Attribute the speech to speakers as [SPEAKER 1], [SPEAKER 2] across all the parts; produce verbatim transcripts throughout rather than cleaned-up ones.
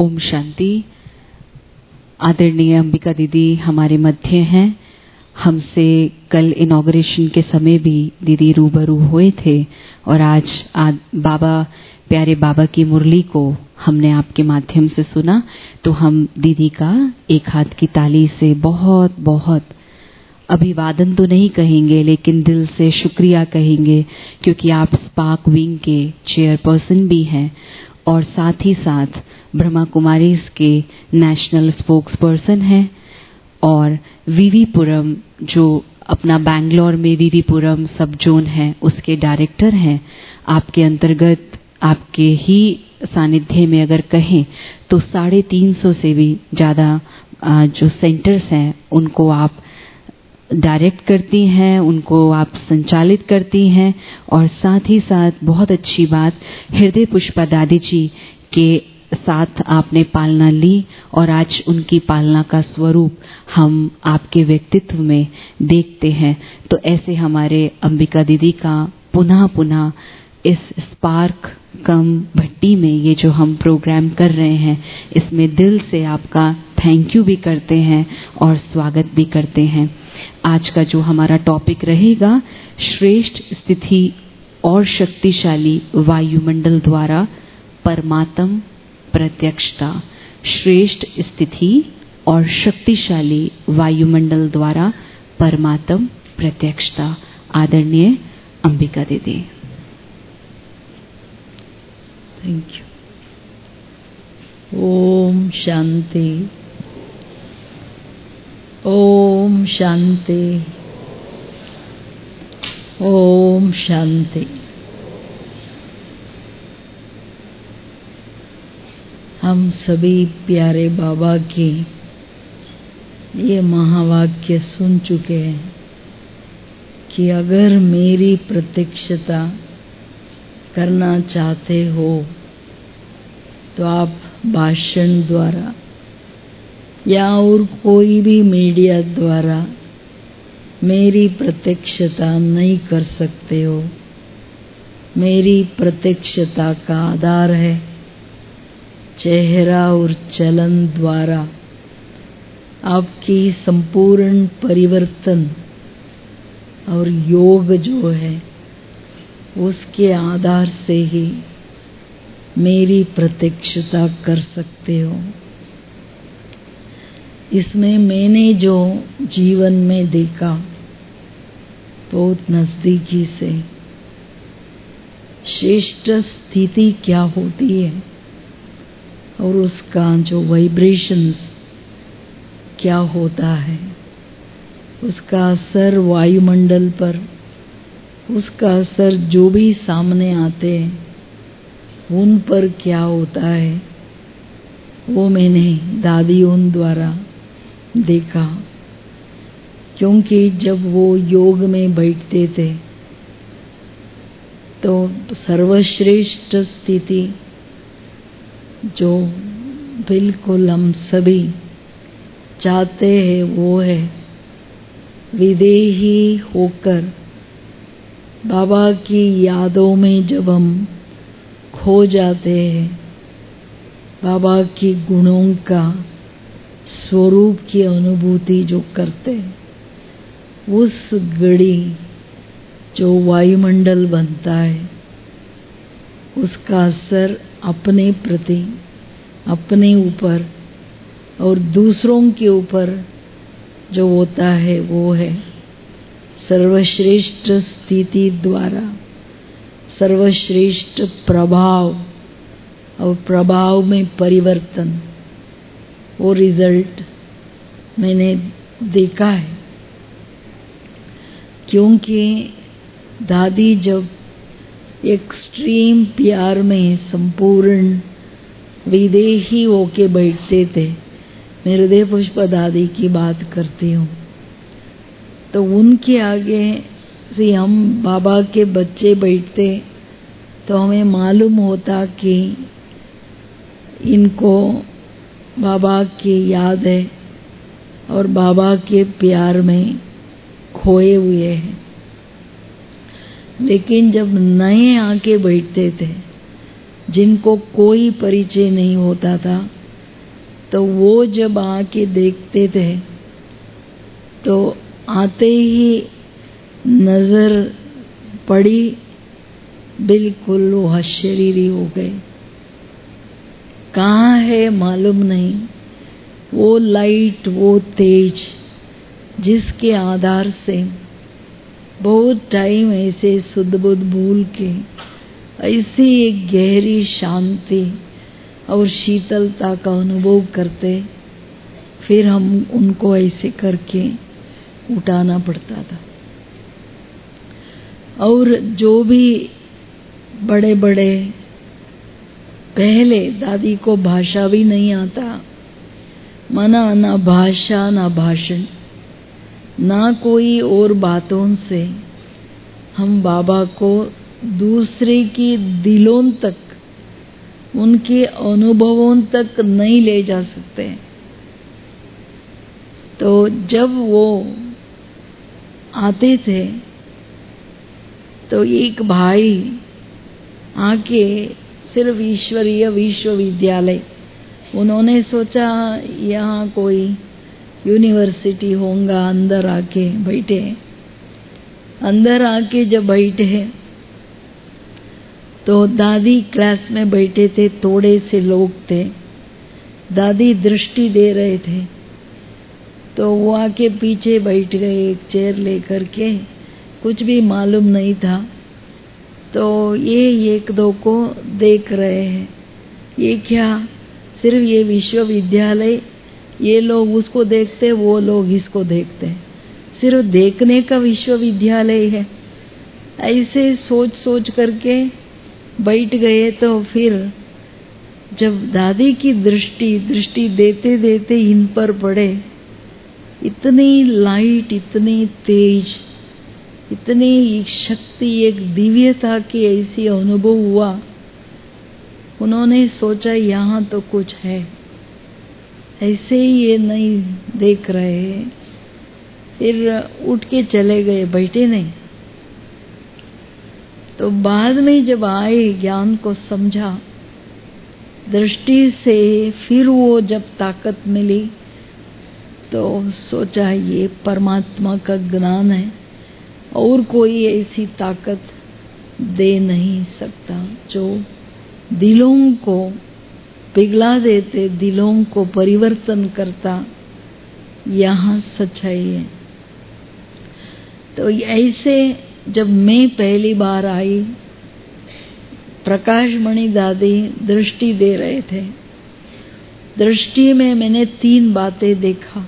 [SPEAKER 1] ओम शांति। आदरणीय अंबिका दीदी हमारे मध्य हैं। हमसे कल इनॉग्रेशन के समय भी दीदी रूबरू हुए थे और आज आज बाबा प्यारे बाबा की मुरली को हमने आपके माध्यम से सुना, तो हम दीदी का एक हाथ की ताली से बहुत बहुत अभिवादन तो नहीं कहेंगे, लेकिन दिल से शुक्रिया कहेंगे, क्योंकि आप स्पार्क विंग के चेयरपर्सन भी हैं और साथ ही साथ ब्रह्मा कुमारीज के नेशनल स्पोक्स पर्सन हैं और वीवीपुरम जो अपना बैंगलोर में वीवीपुरम सब जोन है उसके डायरेक्टर हैं। आपके अंतर्गत आपके ही सानिध्य में अगर कहें तो साढ़े तीन सौ से भी ज़्यादा जो सेंटर्स हैं उनको आप डायरेक्ट करती हैं, उनको आप संचालित करती हैं और साथ ही साथ बहुत अच्छी बात हृदय पुष्पा दादी जी के साथ आपने पालना ली और आज उनकी पालना का स्वरूप हम आपके व्यक्तित्व में देखते हैं। तो ऐसे हमारे अंबिका दीदी का पुनः पुनः इस स्पार्क कम भट्टी में ये जो हम प्रोग्राम कर रहे हैं इसमें दिल से आपका थैंक यू भी करते हैं और स्वागत भी करते हैं। आज का जो हमारा टॉपिक रहेगा, श्रेष्ठ स्थिति और शक्तिशाली वायुमंडल द्वारा परमात्म प्रत्यक्षता। श्रेष्ठ स्थिति और शक्तिशाली वायुमंडल द्वारा परमात्म प्रत्यक्षता। आदरणीय अंबिका दीदी।
[SPEAKER 2] Thank you. ओम शांति, ओम शांति, ओम शांति। हम सभी प्यारे बाबा की ये महावाक्य सुन चुके हैं कि अगर मेरी प्रत्यक्षता करना चाहते हो तो आप भाषण द्वारा या और कोई भी मीडिया द्वारा मेरी प्रत्यक्षता नहीं कर सकते हो। मेरी प्रत्यक्षता का आधार है चेहरा और चलन द्वारा आपकी संपूर्ण परिवर्तन और योग जो है उसके आधार से ही मेरी प्रत्यक्षता कर सकते हो। इसमें मैंने जो जीवन में देखा बहुत नजदीकी से, श्रेष्ठ स्थिति क्या होती है और उसका जो वाइब्रेशंस क्या होता है, उसका असर वायुमंडल पर, उसका असर जो भी सामने आते हैं उन पर क्या होता है, वो मैंने दादियों द्वारा देखा। क्योंकि जब वो योग में बैठते थे तो सर्वश्रेष्ठ स्थिति जो बिल्कुल हम सभी चाहते हैं वो है विदेही होकर बाबा की यादों में जब हम खो जाते हैं, बाबा की गुणों का स्वरूप की अनुभूति जो करते हैं, उस घड़ी जो वायुमंडल बनता है उसका असर अपने प्रति, अपने ऊपर और दूसरों के ऊपर जो होता है वो है सर्वश्रेष्ठ स्थिति द्वारा सर्वश्रेष्ठ प्रभाव और प्रभाव में परिवर्तन। वो रिजल्ट मैंने देखा है। क्योंकि दादी जब एक्सट्रीम प्यार में संपूर्ण विदेही होके बैठते थे, मैं हृदय पुष्पा दादी की बात करती हूँ, तो उनके आगे से हम बाबा के बच्चे बैठते तो हमें मालूम होता कि इनको बाबा की याद है और बाबा के प्यार में खोए हुए हैं। लेकिन जब नए आके बैठते थे जिनको कोई परिचय नहीं होता था, तो वो जब आके देखते थे तो आते ही नजर पड़ी, बिल्कुल वो अशरीरी हो गए। कहाँ है मालूम नहीं, वो लाइट, वो तेज जिसके आधार से बहुत टाइम ऐसे सुध बुध भूल के ऐसी एक गहरी शांति और शीतलता का अनुभव करते, फिर हम उनको ऐसे करके उठाना पड़ता था। और जो भी बड़े बड़े, पहले दादी को भाषा भी नहीं आता, मना ना भाषा ना भाषण ना कोई और बातों से हम बाबा को दूसरे की दिलों तक, उनके अनुभवों तक नहीं ले जा सकते। तो जब वो आते थे तो एक भाई आके सिर्फ ईश्वरीय विश्वविद्यालय, उन्होंने सोचा यहाँ कोई यूनिवर्सिटी होगा, अंदर आके बैठे। अंदर आके जब बैठे तो दादी क्लास में बैठे थे, थोड़े से लोग थे, दादी दृष्टि दे रहे थे, तो वो आके पीछे बैठ गए एक चेयर लेकर के, कुछ भी मालूम नहीं था। तो ये एक दो को देख रहे हैं, ये क्या, सिर्फ ये विश्वविद्यालय, ये लोग उसको देखते, वो लोग इसको देखते, सिर्फ देखने का विश्वविद्यालय है, ऐसे सोच सोच करके बैठ गए। तो फिर जब दादी की दृष्टि दृष्टि देते देते इन पर पड़े, इतनी लाइट, इतनी तेज, इतनी शक्ति, एक दिव्यता की ऐसी अनुभव हुआ। उन्होंने सोचा यहाँ तो कुछ है, ऐसे ही ये नहीं देख रहे हैं। फिर उठ के चले गए, बैठे नहीं। तो बाद में जब आए, ज्ञान को समझा दृष्टि से, फिर वो जब ताकत मिली तो सोचा ये परमात्मा का ज्ञान है और कोई ऐसी ताकत दे नहीं सकता जो दिलों को पिघला देते, दिलों को परिवर्तन करता। यहाँ सच्चाई है। तो ऐसे जब मैं पहली बार आई, प्रकाश मणि दादी दृष्टि दे रहे थे। दृष्टि में मैंने तीन बातें देखा।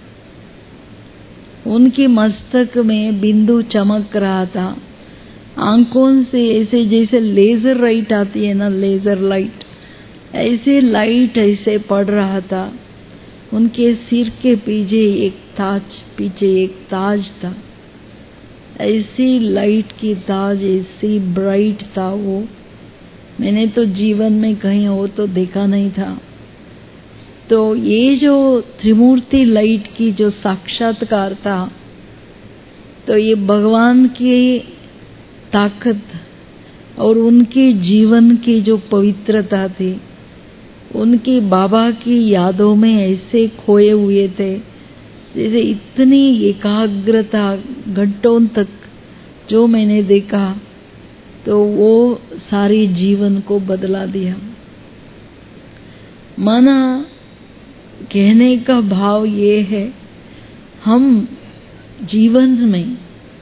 [SPEAKER 2] उनकी मस्तक में बिंदु चमक रहा था, आंखों से ऐसे जैसे लेजर लाइट आती है ना, लेजर लाइट, ऐसे लाइट ऐसे पड़ रहा था। उनके सिर के पीछे एक ताज, पीछे एक ताज था, ऐसी लाइट की ताज, ऐसी ब्राइट था वो। मैंने तो जीवन में कहीं हो तो देखा नहीं था। तो ये जो त्रिमूर्ति लाइट की जो साक्षात्कार था, तो ये भगवान की ताकत और उनके जीवन की जो पवित्रता थी, उनकी बाबा की यादों में ऐसे खोए हुए थे, जैसे इतनी एकाग्रता घंटों तक जो मैंने देखा, तो वो सारी जीवन को बदला दिया। माना कहने का भाव ये है, हम जीवन में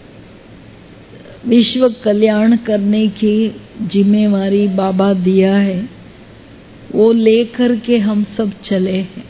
[SPEAKER 2] विश्व कल्याण करने की जिम्मेवारी बाबा दिया है, वो लेकर के हम सब चले हैं।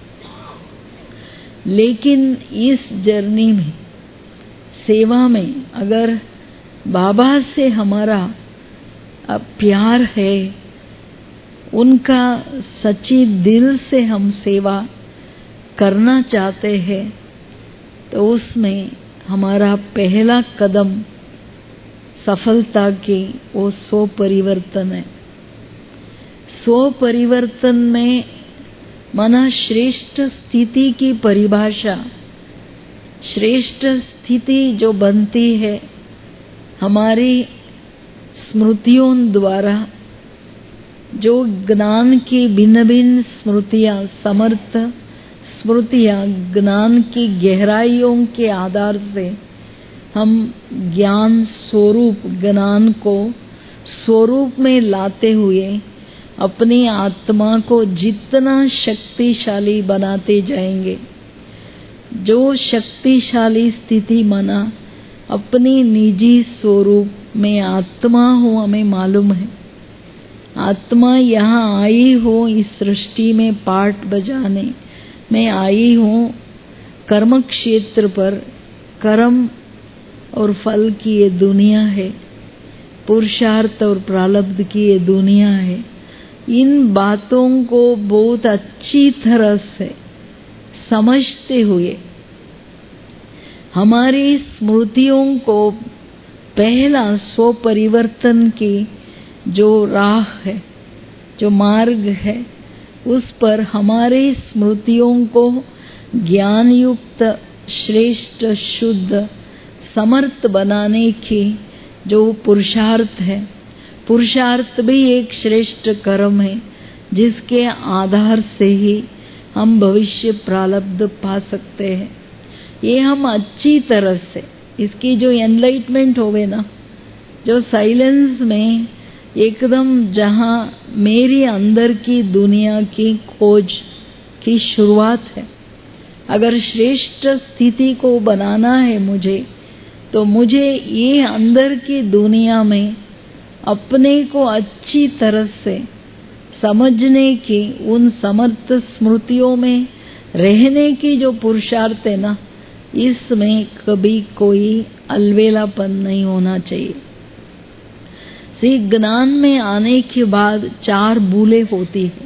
[SPEAKER 2] लेकिन इस जर्नी में, सेवा में, अगर बाबा से हमारा प्यार है, उनका सच्ची दिल से हम सेवा करना चाहते हैं, तो उसमें हमारा पहला कदम सफलता की वो स्व परिवर्तन है। स्व परिवर्तन में माना श्रेष्ठ स्थिति की परिभाषा, श्रेष्ठ स्थिति जो बनती है हमारी स्मृतियों द्वारा, जो ज्ञान की भिन्न भिन्न स्मृतियां, समर्थ स्मृतियाँ ज्ञान की गहराइयों के आधार से हम ज्ञान स्वरूप ज्ञान को स्वरूप में लाते हुए अपनी आत्मा को जितना शक्तिशाली बनाते जाएंगे। जो शक्तिशाली स्थिति माना अपनी निजी स्वरूप में आत्मा हो, हमें मालूम है आत्मा यहाँ आई हो इस सृष्टि में पार्ट बजाने में आई हो, कर्म क्षेत्र पर कर्म और फल की ये दुनिया है, पुरुषार्थ और प्रारब्ध की ये दुनिया है। इन बातों को बहुत अच्छी तरह से समझते हुए हमारी स्मृतियों को पहला स्व परिवर्तन की जो राह है, जो मार्ग है, उस पर हमारी स्मृतियों को ज्ञान युक्त श्रेष्ठ शुद्ध समर्थ बनाने की जो पुरुषार्थ है, पुरुषार्थ भी एक श्रेष्ठ कर्म है जिसके आधार से ही हम भविष्य प्रारब्ध पा सकते हैं। ये हम अच्छी तरह से इसकी जो एनलाइटमेंट होवे ना, जो साइलेंस में एकदम जहाँ मेरी अंदर की दुनिया की खोज की शुरुआत है, अगर श्रेष्ठ स्थिति को बनाना है मुझे, तो मुझे ये अंदर की दुनिया में अपने को अच्छी तरह से समझने की, उन समर्थ स्मृतियों में रहने की जो पुरुषार्थ है ना, इसमें कभी कोई अलवेलापन नहीं होना चाहिए। श्री ज्ञान में आने के बाद चार भूले होती है।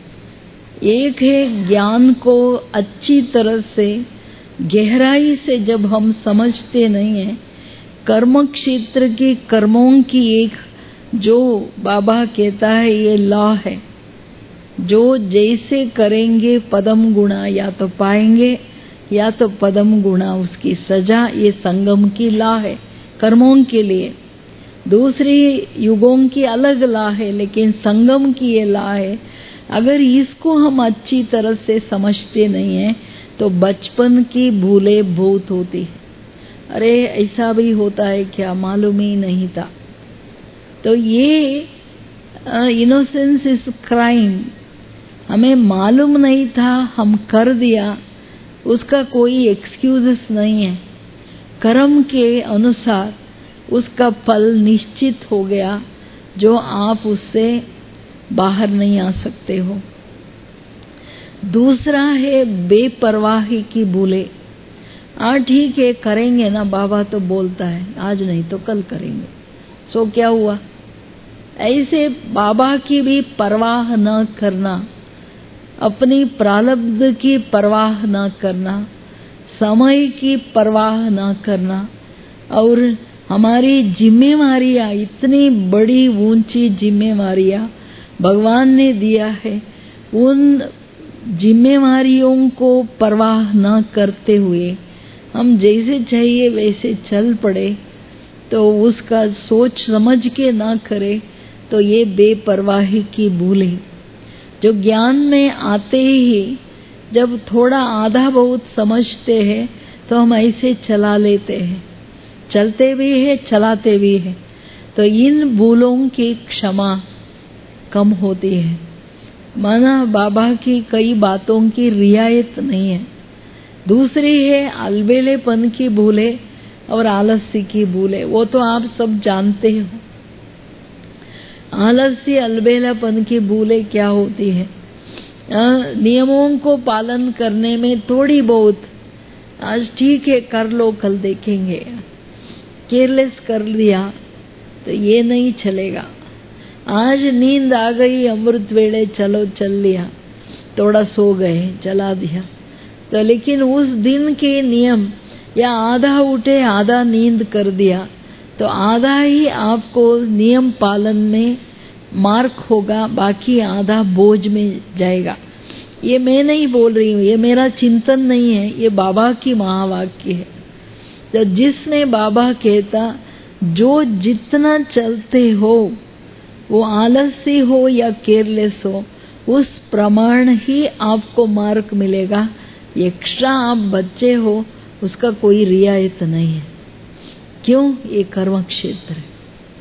[SPEAKER 2] एक है ज्ञान को अच्छी तरह से गहराई से जब हम समझते नहीं हैं, कर्म क्षेत्र के कर्मों की एक जो बाबा कहता है ये लॉ है, जो जैसे करेंगे पदम गुणा या तो पाएंगे या तो पदम गुणा उसकी सजा, ये संगम की लॉ है कर्मों के लिए। दूसरी युगों की अलग लॉ है, लेकिन संगम की ये लॉ है। अगर इसको हम अच्छी तरह से समझते नहीं हैं तो बचपन की भूलें बहुत होती है। अरे ऐसा भी होता है क्या, मालूम ही नहीं था। तो ये इनोसेंस इज क्राइम, हमें मालूम नहीं था, हम कर दिया, उसका कोई एक्सक्यूजेस नहीं है। कर्म के अनुसार उसका फल निश्चित हो गया, जो आप उससे बाहर नहीं आ सकते हो। दूसरा है बेपरवाही की भूले। हाँ ठीक है, करेंगे ना, बाबा तो बोलता है आज नहीं तो कल करेंगे, सो क्या हुआ। ऐसे बाबा की भी परवाह न करना, अपनी प्रारब्ध की परवाह न करना, समय की परवाह न करना, और हमारी जिम्मेवारियां, इतनी बड़ी ऊंची जिम्मेवारियां भगवान ने दिया है, उन जिम्मेवारियों को परवाह न करते हुए हम जैसे चाहिए वैसे चल पड़े, तो उसका सोच समझ के ना करे, तो ये बेपरवाही की भूल है। जो ज्ञान में आते ही जब थोड़ा आधा बहुत समझते हैं तो हम ऐसे चला लेते हैं, चलते भी है चलाते भी है, तो इन भूलों की क्षमा कम होती है। माना बाबा की कई बातों की रियायत नहीं है। दूसरी है अलबेलेपन की भूले और आलस्य की भूले, वो तो आप सब जानते हो। आलस्य अलबेलापन की भूले क्या होती है, नियमों को पालन करने में थोड़ी बहुत, आज ठीक है कर लो कल देखेंगे, केयरलेस कर लिया तो ये नहीं चलेगा। आज नींद आ गई, अमृत वेले चलो चल लिया, थोड़ा सो गए चला दिया, तो लेकिन उस दिन के नियम, या आधा उठे आधा नींद कर दिया, तो आधा ही आपको नियम पालन में मार्क होगा, बाकी आधा बोझ में जाएगा। ये मैं नहीं बोल रही हूँ, ये मेरा चिंतन नहीं है, ये बाबा की महावाक्य है। तो जिसमें बाबा कहता जो जितना चलते हो वो आलसी हो या केयरलेस हो, उस प्रमाण ही आपको मार्क मिलेगा। एक्स्ट्रा आप बच्चे हो उसका कोई रियायत नहीं है। क्यों? ये कर्म क्षेत्र है,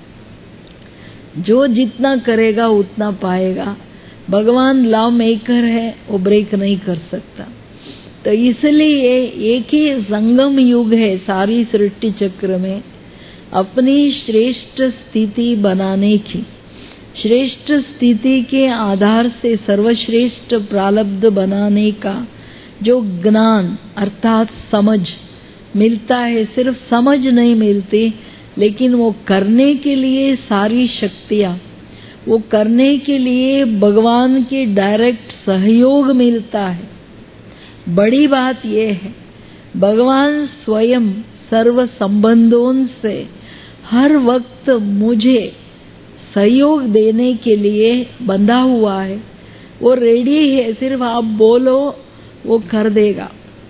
[SPEAKER 2] जो जितना करेगा उतना पाएगा। भगवान लॉ मेकर है, वो ब्रेक नहीं कर सकता। तो इसलिए एक ही संगम युग है सारी सृष्टि चक्र में, अपनी श्रेष्ठ स्थिति बनाने की, श्रेष्ठ स्थिति के आधार से सर्वश्रेष्ठ प्रारब्ध बनाने का जो ज्ञान अर्थात समझ मिलता है। सिर्फ समझ नहीं मिलती, लेकिन वो करने के लिए सारी शक्तियाँ, वो करने के लिए भगवान के डायरेक्ट सहयोग मिलता है। बड़ी बात ये है, भगवान स्वयं सर्व संबंधों से हर वक्त मुझे सहयोग देने के लिए बंधा हुआ है। वो रेडी है, सिर्फ आप बोलो वो कर देगा।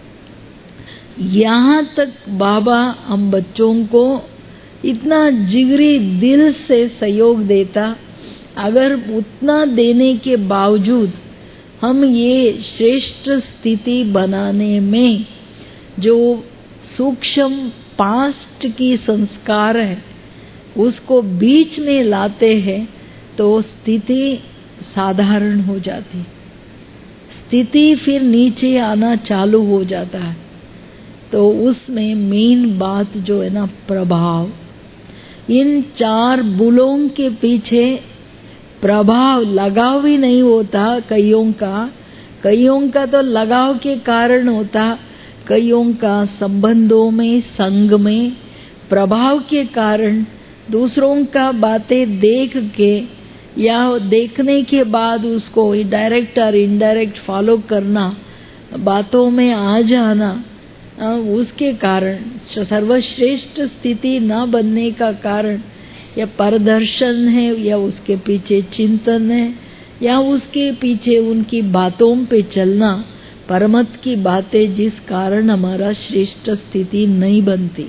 [SPEAKER 2] यहाँ तक बाबा हम बच्चों को इतना जिगरी दिल से सहयोग देता, अगर उतना देने के बावजूद हम ये श्रेष्ठ स्थिति बनाने में जो सूक्ष्म पास्ट की संस्कार है उसको बीच में लाते हैं, तो स्थिति साधारण हो जाती, स्थिति फिर नीचे आना चालू हो जाता है। तो उसमें मेन बात जो है ना, प्रभाव। इन चार बुलों के पीछे प्रभाव, लगाव भी नहीं होता कईयों का, कईयों का तो लगाव के कारण होता, कईयों का संबंधों में, संग में प्रभाव के कारण दूसरों का बातें देख के या देखने के बाद उसको डायरेक्ट और इनडायरेक्ट फॉलो करना, बातों में आ जाना, उसके कारण सर्वश्रेष्ठ स्थिति न बनने का कारण या परदर्शन है, या उसके पीछे चिंतन है, या उसके पीछे उनकी बातों पे चलना, परमत की बातें, जिस कारण हमारा श्रेष्ठ स्थिति नहीं बनती।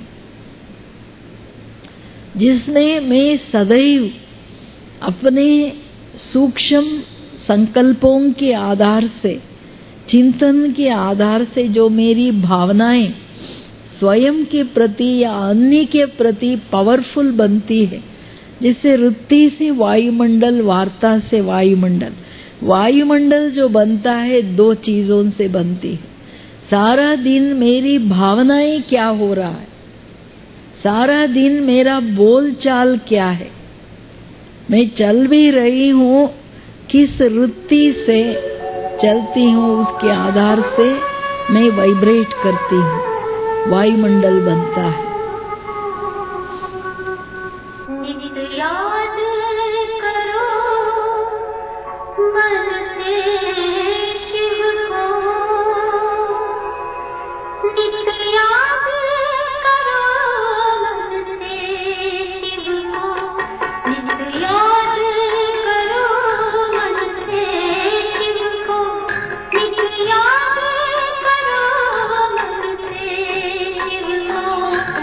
[SPEAKER 2] जिसने मैं सदैव अपने सूक्ष्म संकल्पों के आधार से, चिंतन के आधार से जो मेरी भावनाएं स्वयं के प्रति या अन्य के प्रति पावरफुल बनती है, जिससे वृत्ति से वायुमंडल, वार्ता से वायुमंडल। वायुमंडल जो बनता है दो चीजों से बनती है। सारा दिन मेरी भावनाएं क्या हो रहा है, सारा दिन मेरा बोलचाल क्या है, मैं चल भी रही हूँ किस वृत्ति से चलती हूँ, उसके आधार से मैं वाइब्रेट करती हूँ, वायुमंडल बनता है।
[SPEAKER 3] याद करो मन से शिव को, नित्य याद करो मन से शिव को, नित्य याद करो मन से शिव को, नित्य याद करो मन से शिव को।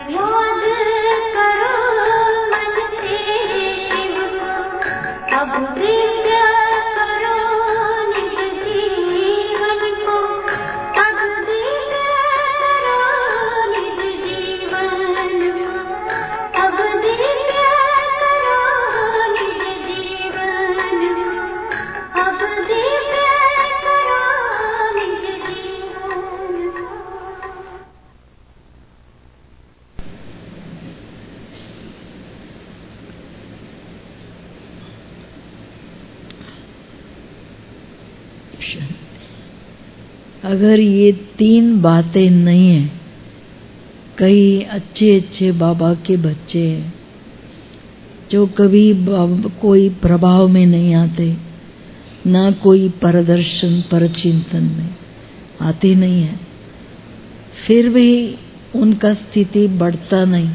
[SPEAKER 3] याद करो मन से शिव को, अब दिव्य करो निज जीवन को, अब दिव्य करो निज जीवन को, अब दिव्य करो निज जीवन को, अब दिव्य करो निज जीवन को।
[SPEAKER 2] अगर ये तीन बातें नहीं है, कई अच्छे अच्छे बाबा के बच्चे हैं जो कभी बाबा कोई प्रभाव में नहीं आते, ना कोई परदर्शन परचिंतन में आते नहीं है, फिर भी उनका स्थिति बढ़ता नहीं।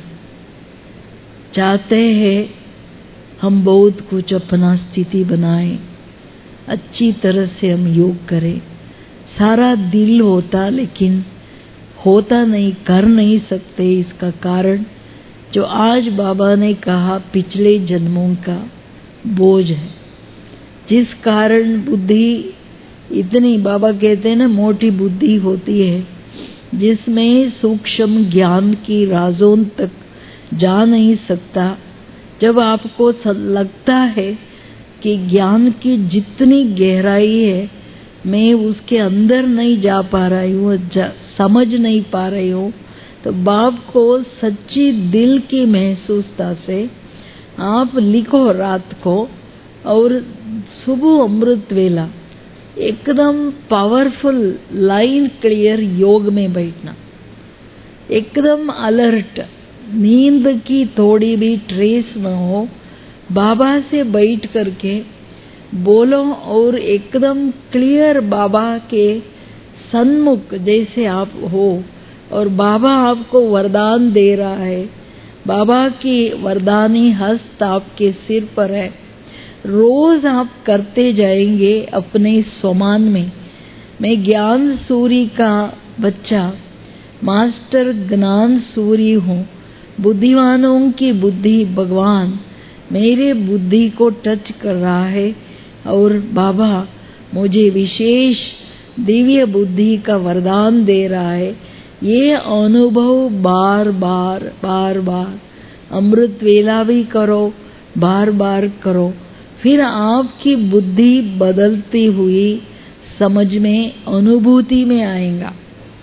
[SPEAKER 2] चाहते हैं हम बहुत कुछ अपना स्थिति बनाएं, अच्छी तरह से हम योग करें, सारा दिल होता लेकिन होता नहीं, कर नहीं सकते। इसका कारण जो आज बाबा ने कहा पिछले जन्मों का बोझ है, जिस कारण बुद्धि इतनी, बाबा कहते हैं ना, मोटी बुद्धि होती है जिसमें सूक्ष्म ज्ञान की राजों तक जा नहीं सकता। जब आपको लगता है कि ज्ञान की जितनी गहराई है मैं उसके अंदर नहीं जा पा रही हूँ, समझ नहीं पा रही हूँ, तो बाप को सच्ची दिल की महसूसता से आप लिखो रात को, और सुबह अमृत वेला एकदम पावरफुल लाइन क्लियर योग में बैठना, एकदम अलर्ट, नींद की थोड़ी भी ट्रेस न हो, बाबा से बैठ करके बोलो और एकदम क्लियर बाबा के सन्मुख जैसे आप हो, और बाबा आपको वरदान दे रहा है, बाबा की वरदानी हस्त आपके सिर पर है। रोज आप करते जाएंगे अपने स्वमान में, मैं ज्ञान सूरी का बच्चा, मास्टर ज्ञान सूरी हूँ, बुद्धिमानों की बुद्धि भगवान मेरे बुद्धि को टच कर रहा है, और बाबा मुझे विशेष दिव्य बुद्धि का वरदान दे रहा है। ये अनुभव बार बार बार बार अमृत वेला भी करो, बार बार करो, फिर आपकी बुद्धि बदलती हुई समझ में, अनुभूति में आएगा।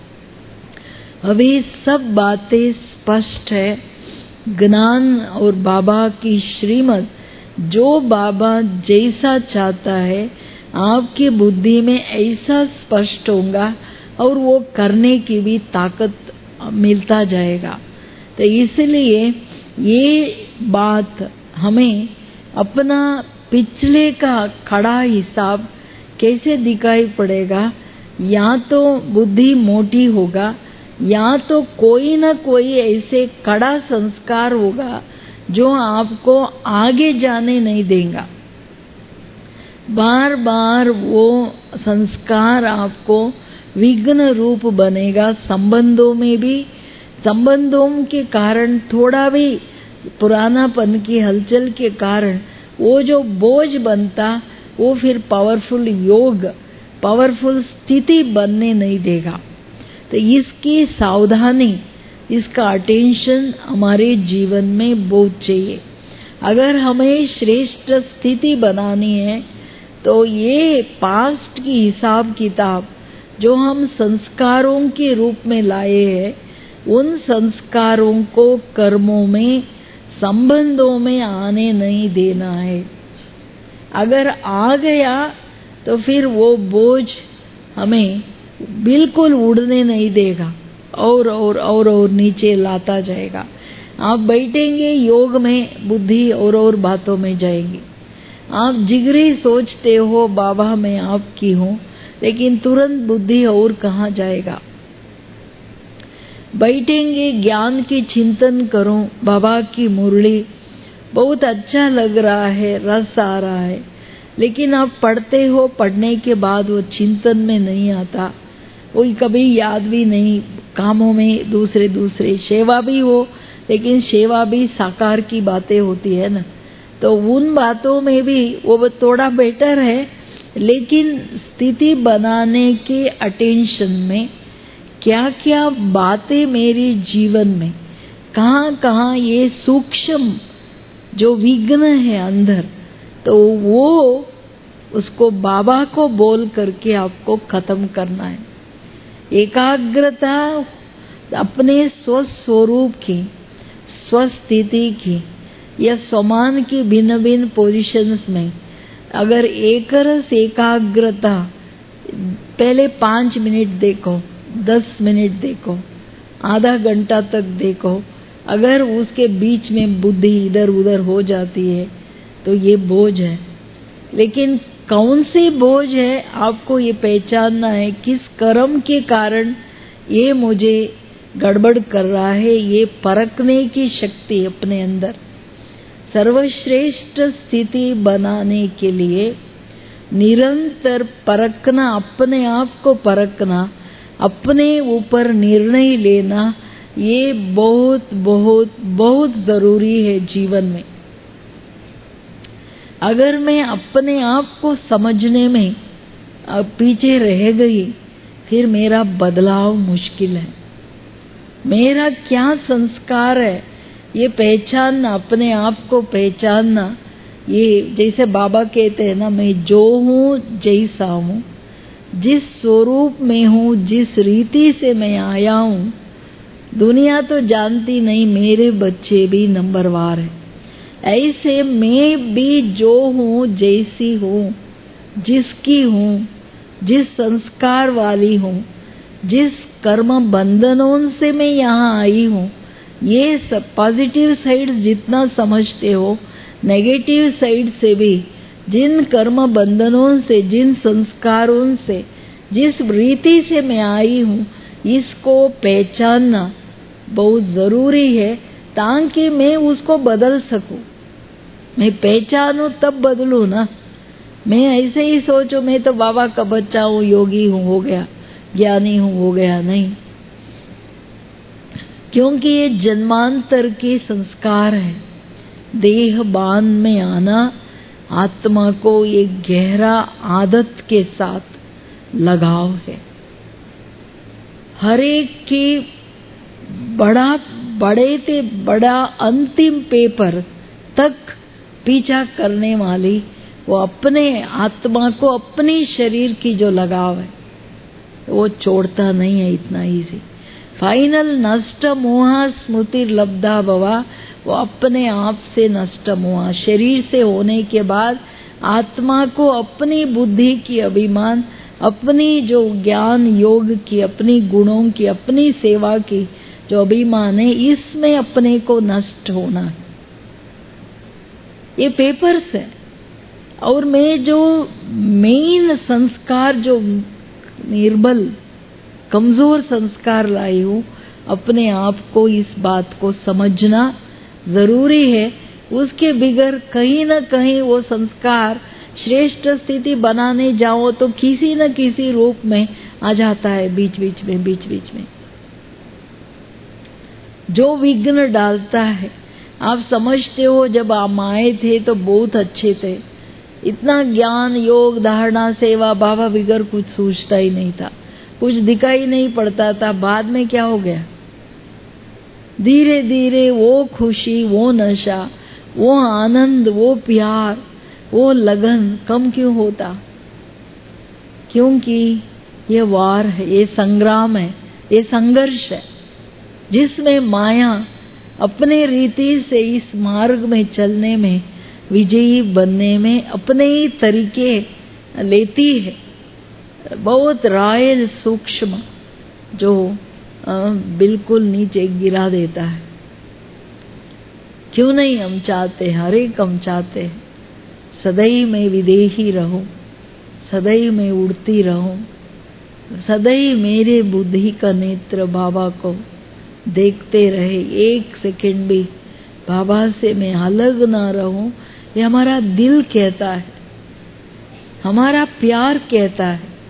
[SPEAKER 2] अभी सब बातें स्पष्ट है, ज्ञान और बाबा की श्रीमत, जो बाबा जैसा चाहता है आपकी बुद्धि में ऐसा स्पष्ट होगा और वो करने की भी ताकत मिलता जाएगा। तो इसलिए ये बात हमें अपना पिछले का खड़ा हिसाब कैसे दिखाई पड़ेगा, या तो बुद्धि मोटी होगा, या तो कोई न कोई ऐसे कड़ा संस्कार होगा जो आपको आगे जाने नहीं देगा। बार बार वो संस्कार आपको विघ्न रूप बनेगा। संबंधों में भी, संबंधों के कारण थोड़ा भी पुरानापन की हलचल के कारण वो जो बोझ बनता, वो फिर पावरफुल योग, पावरफुल स्थिति बनने नहीं देगा। तो इसकी सावधानी, इसका अटेंशन हमारे जीवन में बहुत चाहिए। अगर हमें श्रेष्ठ स्थिति बनानी है तो ये पास्ट की हिसाब किताब जो हम संस्कारों के रूप में लाए हैं, उन संस्कारों को कर्मों में, संबंधों में आने नहीं देना है। अगर आ गया तो फिर वो बोझ हमें बिल्कुल उड़ने नहीं देगा, और और और और नीचे लाता जाएगा। आप बैठेंगे योग में, बुद्धि और और बातों में जाएंगी। आप जिगरी सोचते हो बाबा मैं आपकी हूँ, लेकिन तुरंत बुद्धि और कहाँ जाएगा। बैठेंगे, ज्ञान की चिंतन करो, बाबा की मुरली बहुत अच्छा लग रहा है, रस आ रहा है, लेकिन आप पढ़ते हो, पढ़ने के बाद वो चिंतन में नहीं आता, कोई कभी याद भी नहीं, कामों में दूसरे दूसरे, सेवा भी हो लेकिन सेवा भी साकार की बातें होती है ना, तो उन बातों में भी वो थोड़ा बेटर है। लेकिन स्थिति बनाने के अटेंशन में क्या क्या बातें मेरे जीवन में, कहाँ कहाँ ये सूक्ष्म जो विघ्न है अंदर, तो वो उसको बाबा को बोल करके आपको खत्म करना है। एकाग्रता अपने स्वस्वरूप की, स्वस्थिति की या समान की भिन्न भिन्न पोजीशंस में अगर एक रस एकाग्रता पहले पाँच मिनट देखो, दस मिनट देखो, आधा घंटा तक देखो, अगर उसके बीच में बुद्धि इधर उधर हो जाती है तो ये बोझ है। लेकिन कौन सी बोझ है आपको ये पहचानना है, किस कर्म के कारण ये मुझे गड़बड़ कर रहा है, ये परखने की शक्ति अपने अंदर। सर्वश्रेष्ठ स्थिति बनाने के लिए निरंतर परखना, अपने आप को परखना, अपने ऊपर निर्णय लेना, ये बहुत बहुत बहुत जरूरी है जीवन में। अगर मैं अपने आप को समझने में पीछे रह गई, फिर मेरा बदलाव मुश्किल है। मेरा क्या संस्कार है ये पहचानना, अपने आप को पहचानना, ये जैसे बाबा कहते हैं ना, मैं जो हूँ जैसा हूँ, जिस स्वरूप में हूँ, जिस रीति से मैं आया हूँ, दुनिया तो जानती नहीं मेरे बच्चे भी नंबरवार है। ऐसे मैं भी जो हूँ जैसी हूँ, जिसकी हूँ, जिस संस्कार वाली हूँ, जिस कर्म बंधनों से मैं यहाँ आई हूँ, ये सब पॉजिटिव साइड जितना समझते हो, नेगेटिव साइड से भी जिन कर्म बंधनों से, जिन संस्कारों से, जिस रीति से मैं आई हूँ, इसको पहचानना बहुत जरूरी है ताकि मैं उसको बदल सकूं। मैं पहचानूं तब बदलूं ना। मैं ऐसे ही सोचूं मैं तो बाबा का बच्चा हूँ, योगी हूँ, हो गया, ज्ञानी हूँ, हो गया, नहीं। क्योंकि ये जन्मांतर के संस्कार है। देह बांध में आना आत्मा को एक गहरा आदत के साथ लगाव है। हर एक के बड़ा बड़े से बड़ा अंतिम पेपर तक पीछा करने वाली वो अपने आत्मा को, अपने शरीर की जो लगाव है वो छोड़ता नहीं है इतना इजी। फाइनल नष्ट मोहा स्मृति लब्धा भवा, वो अपने आप से नष्ट मोहा, शरीर से होने के बाद आत्मा को अपनी बुद्धि की अभिमान, अपनी जो ज्ञान योग की, अपनी गुणों की, अपनी सेवा की जो अभिमान है, इसमें अपने को नष्ट होना है। ये पेपर्स है। और मैं जो मेन संस्कार, जो निर्बल कमजोर संस्कार लाई हूँ, अपने आप को इस बात को समझना जरूरी है। उसके बिगर कहीं न कहीं वो संस्कार श्रेष्ठ स्थिति बनाने जाओ तो किसी न किसी रूप में आ जाता है, बीच बीच में बीच बीच में जो विघ्न डालता है। आप समझते हो जब आप आए थे तो बहुत अच्छे थे, इतना ज्ञान योग धारणा सेवा बाबा बिगर कुछ सोचता ही नहीं था, कुछ दिखाई नहीं पड़ता था। बाद में क्या हो गया? धीरे धीरे वो खुशी, वो नशा, वो आनंद, वो प्यार, वो लगन कम क्यों होता? क्योंकि ये वार है, ये संग्राम है, ये संघर्ष है, जिसमें माया अपने रीति से इस मार्ग में चलने में, विजयी बनने में अपने ही तरीके लेती है। बहुत रायल सूक्ष्म जो आ, बिल्कुल नीचे गिरा देता है। क्यों नहीं हम चाहते, हर एक हम चाहते हैं सदैव मैं विदेही रहूं, सदैव मैं उड़ती रहूं, सदैव मेरे बुद्धि का नेत्र बाबा को देखते रहे, एक सेकंड भी बाबा से मैं अलग ना रहूं। ये हमारा दिल कहता है, हमारा प्यार कहता है,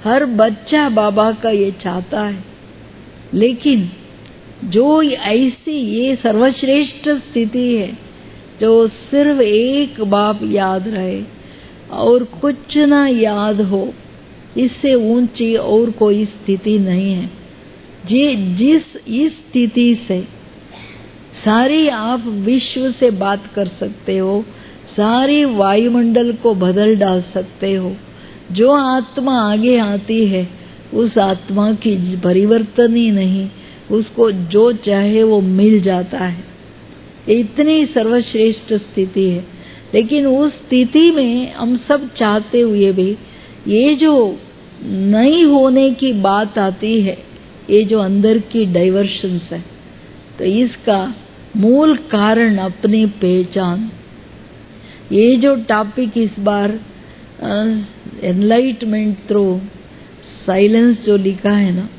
[SPEAKER 2] हर बच्चा बाबा का ये चाहता है। लेकिन जो ऐसी ये सर्वश्रेष्ठ स्थिति है जो सिर्फ एक बाप याद रहे और कुछ ना याद हो, इससे ऊंची और कोई स्थिति नहीं है। जी जिस इस स्थिति से सारी आप विश्व से बात कर सकते हो, सारी वायुमंडल को बदल डाल सकते हो। जो आत्मा आगे आती है उस आत्मा की परिवर्तन ही नहीं, उसको जो चाहे वो मिल जाता है। इतनी सर्वश्रेष्ठ स्थिति है। लेकिन उस स्थिति में हम सब चाहते हुए भी ये जो नहीं होने की बात आती है, ये जो अंदर की डाइवर्शंस है, तो इसका मूल कारण अपनी पहचान। ये जो टॉपिक इस बार एनलाइटमेंट थ्रू साइलेंस जो लिखा है ना,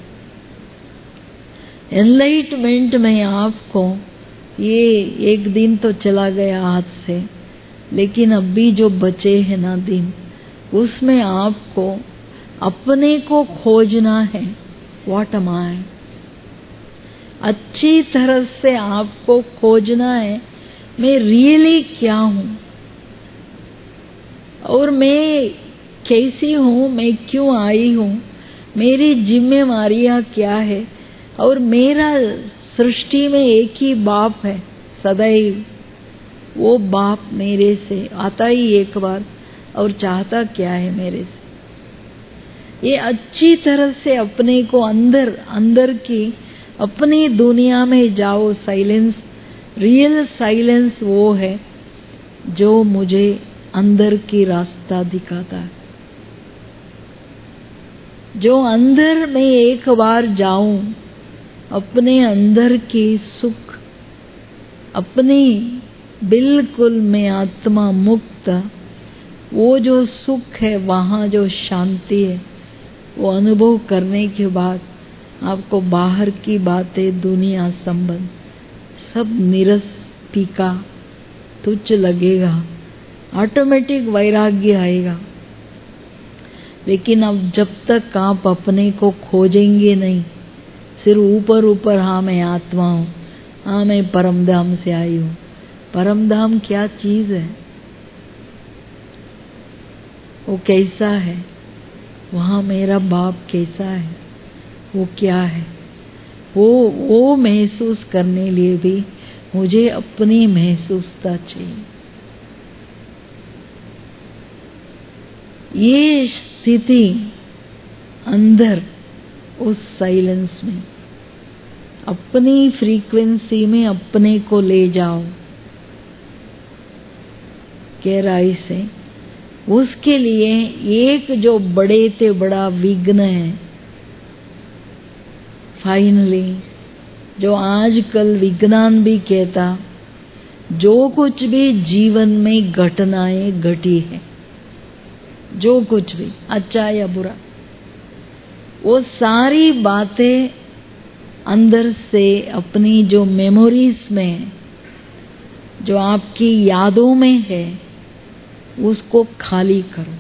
[SPEAKER 2] एनलाइटमेंट में आपको ये एक दिन तो चला गया हाथ से, लेकिन अभी जो बचे हैं ना दिन, उसमें आपको अपने को खोजना है। व्हाट एम आई, अच्छी तरह से आपको खोजना है, मैं रियली क्या हूँ और मैं कैसी हूँ, मैं क्यों आई हूँ, मेरी जिम्मेवारियाँ क्या है। और मेरा सृष्टि में एक ही बाप है सदैव, वो बाप मेरे से आता ही एक बार और चाहता क्या है मेरे से। ये अच्छी तरह से अपने को अंदर अंदर की अपनी दुनिया में जाओ। साइलेंस, रियल साइलेंस वो है जो मुझे अंदर की रास्ता दिखाता है। जो अंदर में एक बार जाऊं, अपने अंदर की सुख, अपनी बिल्कुल में आत्मा मुक्त, वो जो सुख है, वहाँ जो शांति है, वो अनुभव करने के बाद आपको बाहर की बातें, दुनिया, संबंध सब निरस, फीका, तुच्छ लगेगा। ऑटोमेटिक वैराग्य आएगा। लेकिन अब जब तक आप अपने को खोजेंगे नहीं, सिर्फ ऊपर ऊपर हाँ मैं आत्मा हूँ, हाँ मैं परमधाम से आई हूँ। परमधाम क्या चीज है, वो कैसा है, वहाँ मेरा बाप कैसा है, वो क्या है, वो वो महसूस करने लिए भी मुझे अपनी महसूसता चाहिए। ये स्थिति अंदर उस साइलेंस में अपनी फ्रीक्वेंसी में अपने को ले जाओ गहराई से। उसके लिए एक जो बड़े से बड़ा विघ्न है, फाइनली, जो आजकल विज्ञान भी कहता, जो कुछ भी जीवन में घटनाएं घटी है, जो कुछ भी अच्छा या बुरा, वो सारी बातें अंदर से अपनी जो मेमोरीज में, जो आपकी यादों में है, उसको खाली करो,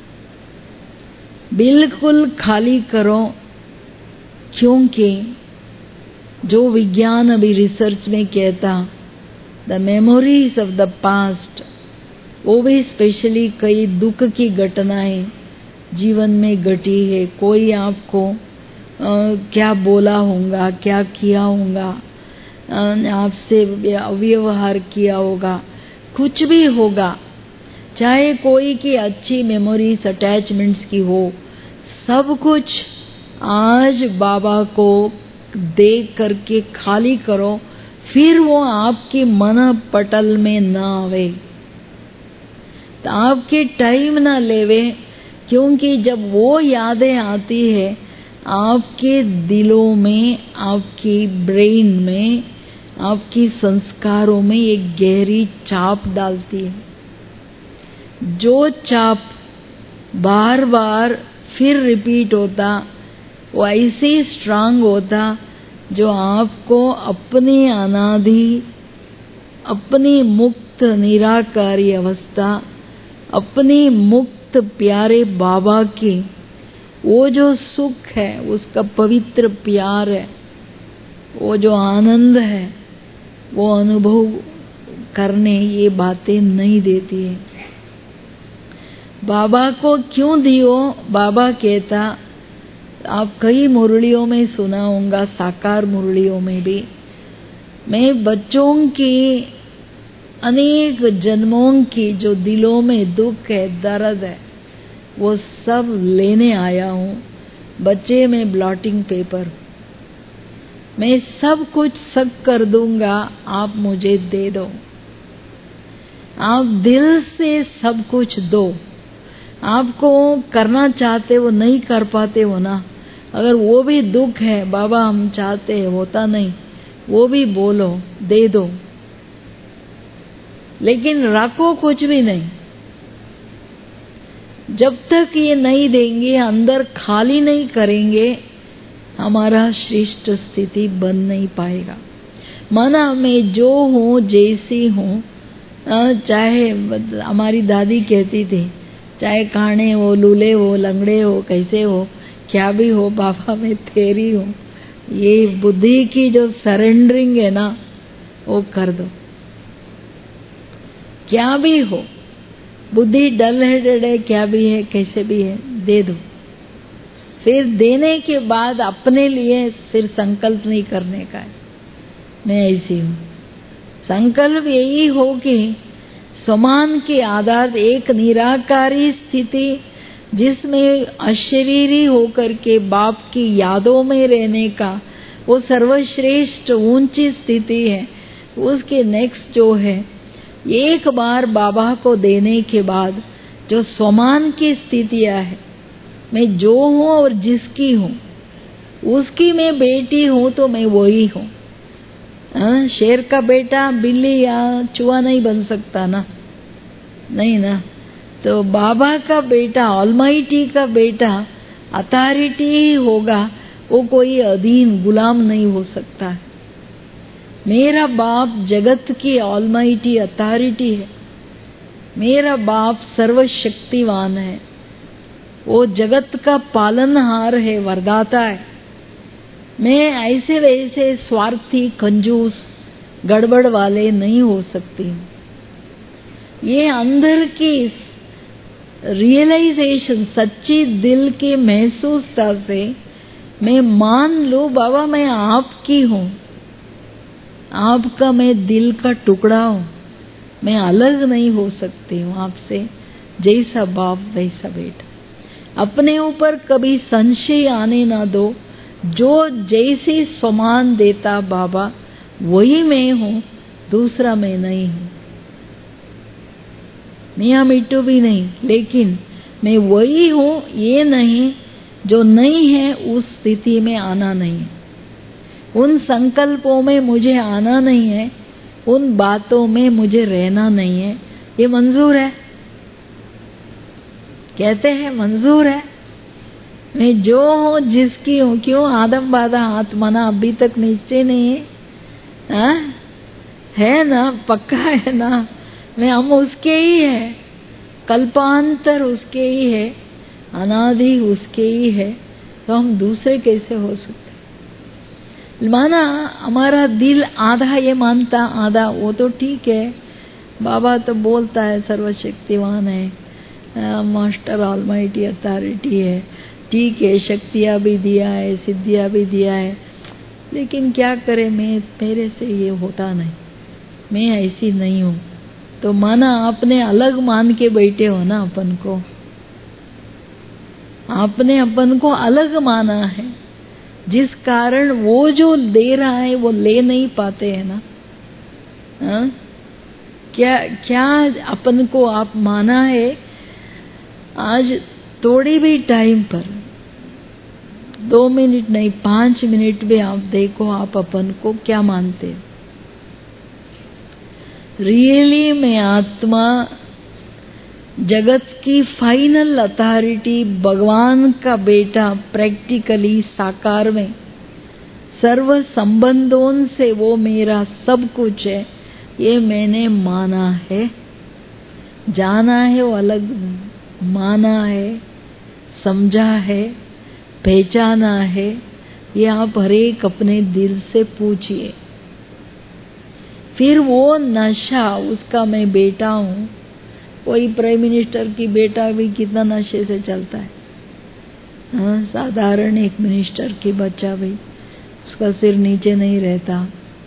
[SPEAKER 2] बिल्कुल खाली करो। क्योंकि जो विज्ञान अभी रिसर्च में कहता, the memories of the past, वो भी स्पेशली कई दुख की घटनाएं जीवन में घटी है। कोई आपको आ, क्या बोला होगा, क्या किया होगा, आपसे अव्यवहार किया होगा, कुछ भी होगा, चाहे कोई की अच्छी मेमोरीज अटैचमेंट्स की हो, सब कुछ आज बाबा को देख करके खाली करो, फिर वो आपके मन पटल में ना आवे, तो आपके टाइम ना लेवे। क्योंकि जब वो यादें आती है, आपके दिलों में, आपकी ब्रेन में, आपकी संस्कारों में एक गहरी छाप डालती है। जो छाप बार बार फिर रिपीट होता, वो ऐसे स्ट्रांग होता जो आपको अपनी अनादि, अपनी मुक्त निराकारी अवस्था, अपनी मुक्त प्यारे बाबा की वो जो सुख है, उसका पवित्र प्यार है, वो जो आनंद है, वो अनुभव करने ये बातें नहीं देती है। बाबा को क्यों दियो? बाबा कहता, आप कई मुरलियों में सुना होगा, साकार मुरलियों में भी, मैं बच्चों की अनेक जन्मों की जो दिलों में दुख है, दर्द है, वो सब लेने आया हूँ। बच्चे में ब्लॉटिंग पेपर, मैं सब कुछ सब कर दूंगा, आप मुझे दे दो। आप दिल से सब कुछ दो। आपको करना चाहते वो नहीं कर पाते हो ना, अगर वो भी दुख है, बाबा हम चाहते हैं होता नहीं, वो भी बोलो, दे दो, लेकिन रखो कुछ भी नहीं। जब तक ये नहीं देंगे, अंदर खाली नहीं करेंगे, हमारा श्रेष्ठ स्थिति बन नहीं पाएगा। माना मैं जो हूँ, जैसी हूँ, चाहे हमारी दादी कहती थी, चाहे काने हो, लूले हो, लंगड़े हो, कैसे हो, क्या भी हो, बाबा मैं तेरी हूँ। ये बुद्धि की जो सरेंडरिंग है ना, वो कर दो। क्या भी हो, बुद्धि डल हेडेड है, क्या भी है, कैसे भी है, दे दो। फिर देने के बाद अपने लिए फिर संकल्प नहीं करने का है, मैं ऐसी हूँ। संकल्प यही हो कि समान के आधार एक निराकारी स्थिति, जिसमें अशरीरी होकर के बाप की यादों में रहने का वो सर्वश्रेष्ठ ऊंची स्थिति है। उसके नेक्स्ट जो है, एक बार बाबा को देने के बाद जो समान की स्थितियां है, मैं जो हूँ और जिसकी हूँ, उसकी मैं बेटी हूँ तो मैं वही हूँ। शेर का बेटा बिल्ली या चूहा नहीं बन सकता ना, नहीं ना। तो बाबा का बेटा, ऑलमाइटी का बेटा अथॉरिटी ही होगा, वो कोई अधीन गुलाम नहीं हो सकता है। मेरा बाप जगत की ऑलमाइटी अथॉरिटी है, मेरा बाप सर्वशक्तिवान है, वो जगत का पालनहार है, वरदाता है। मैं ऐसे वैसे स्वार्थी, कंजूस, गड़बड़ वाले नहीं हो सकती हूँ। ये अंदर की रियलाइजेशन, सच्ची दिल की महसूसता से मैं मान लूं, बाबा मैं आपकी हूँ, आपका मैं दिल का टुकड़ा हूँ, मैं अलग नहीं हो सकती हूँ आपसे। जैसा बाप वैसा बेटा। अपने ऊपर कभी संशय आने ना दो। जो जैसे समान देता बाबा, वही मैं हूँ, दूसरा मैं नहीं हूँ। मियाँ मिट्टू भी नहीं, लेकिन मैं वही हूँ, ये नहीं जो नहीं है उस स्थिति में आना नहीं है, उन संकल्पों में मुझे आना नहीं है, उन बातों में मुझे रहना नहीं है। ये मंजूर है, कहते हैं मंजूर है। मैं जो हूँ, जिसकी हूँ, क्यों आदम बाधा हाथ मना अभी तक नीचे नहीं है, हा? है ना, पक्का है ना, मैं हम उसके ही है, कल्पांतर उसके ही है, अनादि उसके ही है, तो हम दूसरे कैसे हो सकते। माना हमारा दिल आधा ये मानता, आधा वो, तो ठीक है। बाबा तो बोलता है सर्वशक्तिवान है, मास्टर ऑलमाइटी अथॉरिटी है, ठीक है, शक्तियाँ भी दिया है, सिद्धियाँ भी दिया है, लेकिन क्या करे, मैं मेरे से ये होता नहीं, मैं ऐसी नहीं हूँ। तो माना आपने अलग मान के बैठे हो ना, अपन को, आपने अपन को अलग माना है, जिस कारण वो जो दे रहा है वो ले नहीं पाते हैं ना। हा? क्या क्या अपन को आप माना है? आज थोड़ी भी टाइम पर, दो मिनट नहीं, पांच मिनट भी आप देखो, आप अपन को क्या मानते हैं। रियली मैं आत्मा, जगत की फाइनल अथॉरिटी, भगवान का बेटा, प्रैक्टिकली साकार में सर्व संबंधों से वो मेरा सब कुछ है, ये मैंने माना है। जाना है वो अलग, माना है, समझा है, पहचाना है, ये आप हर एक अपने दिल से पूछिए। फिर वो नशा, उसका मैं बेटा हूँ, कोई प्राइम मिनिस्टर की बेटा भी कितना नशे से चलता है, हाँ, साधारण एक मिनिस्टर की बच्चा भी उसका सिर नीचे नहीं रहता।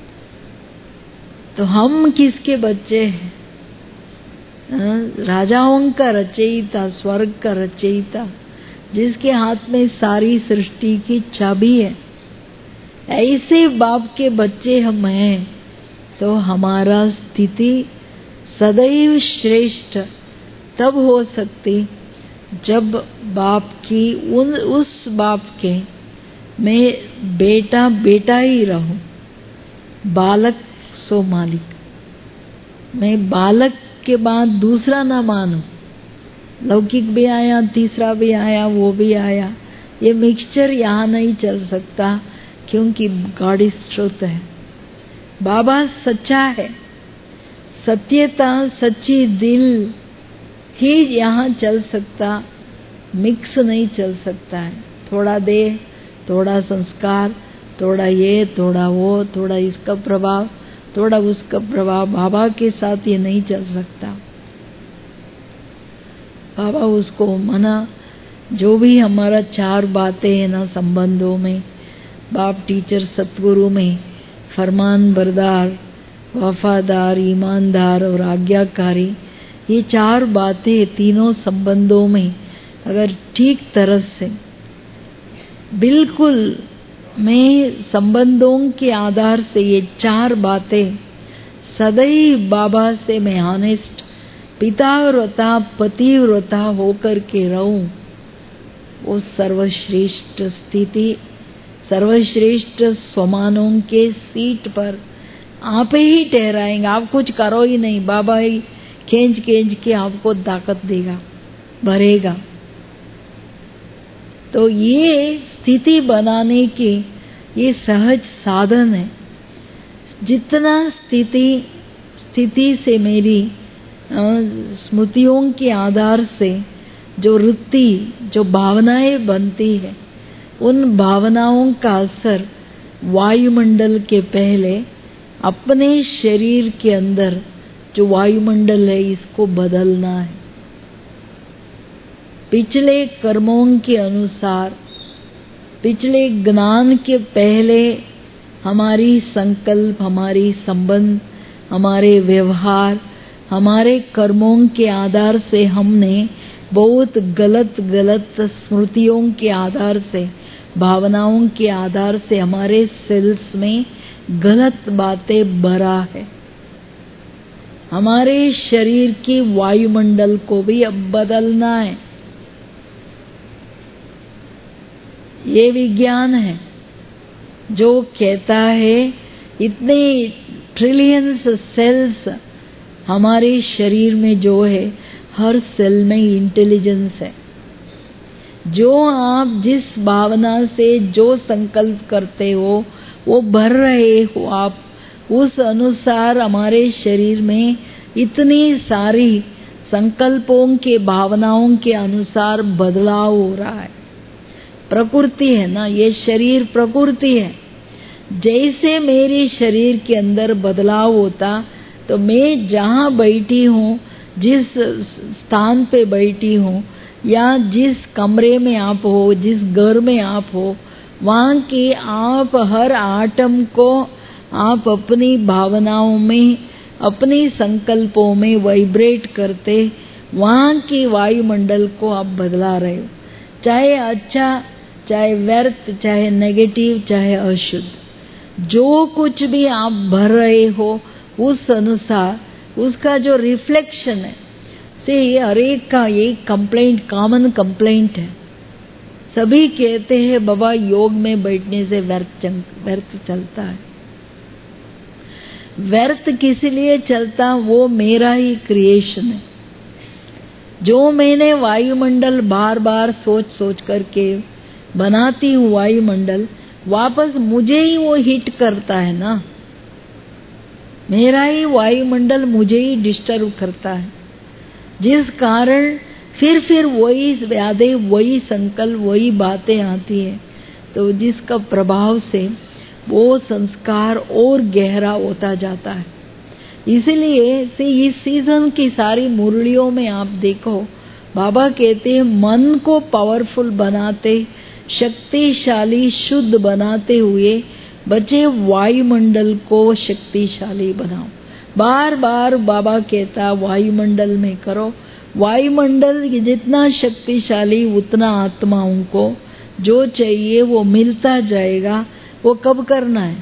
[SPEAKER 2] तो हम किसके बच्चे हैं? हाँ, राजाओं का रचयिता, स्वर्ग का रचयिता, जिसके हाथ में सारी सृष्टि की चाबी है, ऐसे बाप के बच्चे हम हैं। तो हमारा स्थिति सदैव श्रेष्ठ तब हो सकती जब बाप की उन उस बाप के मैं बेटा बेटा ही रहूं, बालक सो मालिक। मैं बालक के बाद दूसरा ना मानूं, लौकिक भी आया, तीसरा भी आया, वो भी आया, ये मिक्सचर यहाँ नहीं चल सकता, क्योंकि गॉड इज ट्रुथ है। बाबा सच्चा है, सत्यता, सच्ची दिल ही यहाँ चल सकता, मिक्स नहीं चल सकता है। थोड़ा देह, थोड़ा संस्कार, थोड़ा ये, थोड़ा वो, थोड़ा इसका प्रभाव, थोड़ा उसका प्रभाव, बाबा के साथ ये नहीं चल सकता। बाबा उसको मना, जो भी हमारा चार बातें हैं ना संबंधों में, बाप, टीचर, सतगुरु में फरमान बरदार, वफादार, ईमानदार और आज्ञाकारी, ये चार बातें तीनों संबंधों में अगर ठीक तरह से बिल्कुल मैं संबंधों के आधार से ये चार बातें सदैव बाबा से मैं ऑनेस्ट, पिताव्रता, पतिव्रता होकर के रहूं, वो सर्वश्रेष्ठ स्थिति, सर्वश्रेष्ठ स्वमानों के सीट पर आप ही ठहराएंगे। आप कुछ करो ही नहीं, बाबा ही खींच खींच के आपको ताकत देगा, भरेगा। तो ये स्थिति बनाने के ये सहज साधन है। जितना स्थिति स्थिति से मेरी स्मृतियों के आधार से जो वृत्ति, जो भावनाएं बनती है, उन भावनाओं का असर वायुमंडल के पहले अपने शरीर के अंदर जो वायुमंडल है इसको बदलना है। पिछले कर्मों के अनुसार, पिछले ज्ञान के पहले हमारी संकल्प, हमारी संबंध, हमारे व्यवहार, हमारे कर्मों के आधार से हमने बहुत गलत गलत स्मृतियों के आधार से, भावनाओं के आधार से हमारे सेल्स में गलत बातें भरा है। हमारे शरीर की वायुमंडल को भी अब बदलना है। ये विज्ञान है जो कहता है इतने ट्रिलियंस सेल्स हमारे शरीर में जो है, हर सेल में इंटेलिजेंस है। जो आप जिस भावना से जो संकल्प करते हो वो भर रहे हो आप, उस अनुसार हमारे शरीर में इतनी सारी संकल्पों के, भावनाओं के अनुसार बदलाव हो रहा है। प्रकृति है ना, ये शरीर प्रकृति है। जैसे मेरे शरीर के अंदर बदलाव होता, तो मैं जहाँ बैठी हूँ, जिस स्थान पे बैठी हूँ, या जिस कमरे में आप हो, जिस घर में आप हो, वहाँ के आप हर आटम को आप अपनी भावनाओं में, अपनी संकल्पों में वाइब्रेट करते, वहाँ की वायुमंडल को आप बदला रहे हो। चाहे अच्छा, चाहे व्यर्थ, चाहे नेगेटिव, चाहे अशुद्ध, जो कुछ भी आप भर रहे हो उस अनुसार उसका जो रिफ्लेक्शन है, से ये हर एक का ये कंप्लेंट, कॉमन कंप्लेंट है। सभी कहते हैं बाबा योग में बैठने से व्यर्थ व्यर्थ चलता है। व्यर्थ किस लिए चलता, वो मेरा ही क्रिएशन है। जो मैंने वायुमंडल बार बार सोच सोच करके बनाती हूँ, वायुमंडल वापस मुझे ही वो हिट करता है ना। मेरा ही वायुमंडल मुझे ही डिस्टर्ब करता है, जिस कारण फिर फिर वही यादें, वही संकल्प, वही बातें आती है, तो जिसका प्रभाव से वो संस्कार और गहरा होता जाता है। इसलिए से इस सीजन की सारी मुरलियों में आप देखो, बाबा कहते हैं मन को पावरफुल बनाते, शक्तिशाली, शुद्ध बनाते हुए बचे वायुमंडल को शक्तिशाली बनाओ। बार बार बाबा कहता वायुमंडल में करो। वायुमंडल जितना शक्तिशाली उतना आत्माओं को जो चाहिए वो मिलता जाएगा। वो कब करना है?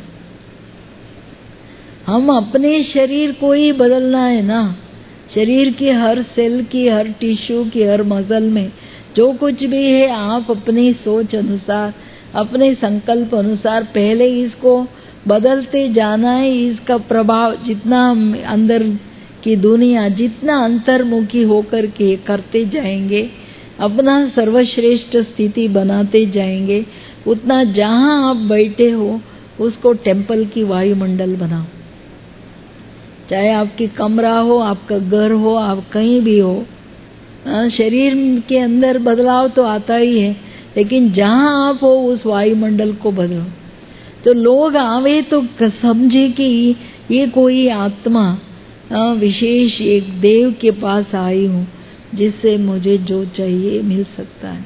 [SPEAKER 2] हम अपने शरीर को ही बदलना है ना। शरीर की हर सेल की, हर टिश्यू की, हर मसल में जो कुछ भी है, आप अपनी सोच अनुसार, अपने संकल्प अनुसार पहले इसको बदलते जाना है। इसका प्रभाव जितना अंदर की दुनिया जितना अंतर्मुखी होकर के करते जाएंगे, अपना सर्वश्रेष्ठ स्थिति बनाते जाएंगे, उतना जहां आप बैठे हो उसको टेम्पल की वायुमंडल बनाओ। चाहे आपकी कमरा हो, आपका घर हो, आप कहीं भी हो, शरीर के अंदर बदलाव तो आता ही है, लेकिन जहां आप हो उस वायुमंडल को बदलो। तो लोग आवे तो समझे कि ये कोई आत्मा विशेष एक देव के पास आई हूँ जिससे मुझे जो चाहिए मिल सकता है।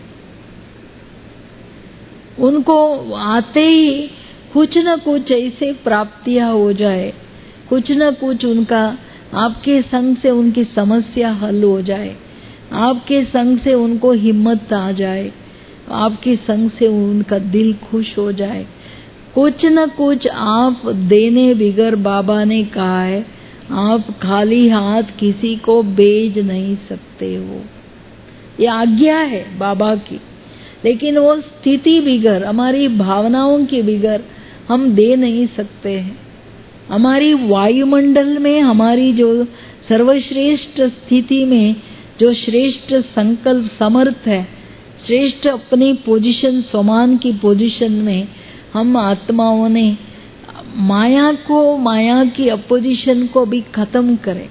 [SPEAKER 2] उनको आते ही कुछ न कुछ ऐसे प्राप्तियां हो जाए, कुछ न कुछ उनका आपके संग से उनकी समस्या हल हो जाए, आपके संग से उनको हिम्मत आ जाए, आपके संग से उनका दिल खुश हो जाए। कुछ न कुछ आप देने बिगर, बाबा ने कहा है, आप खाली हाथ किसी को भेज नहीं सकते हो। ये आज्ञा है बाबा की, लेकिन वो स्थिति बिगर, हमारी भावनाओं के बिगर हम दे नहीं सकते हैं। हमारी वायुमंडल में, हमारी जो सर्वश्रेष्ठ स्थिति में जो श्रेष्ठ संकल्प समर्थ है, श्रेष्ठ अपनी पोजीशन, समान की पोजीशन में हम आत्माओं ने माया को, माया की अपोजिशन को भी खत्म करें।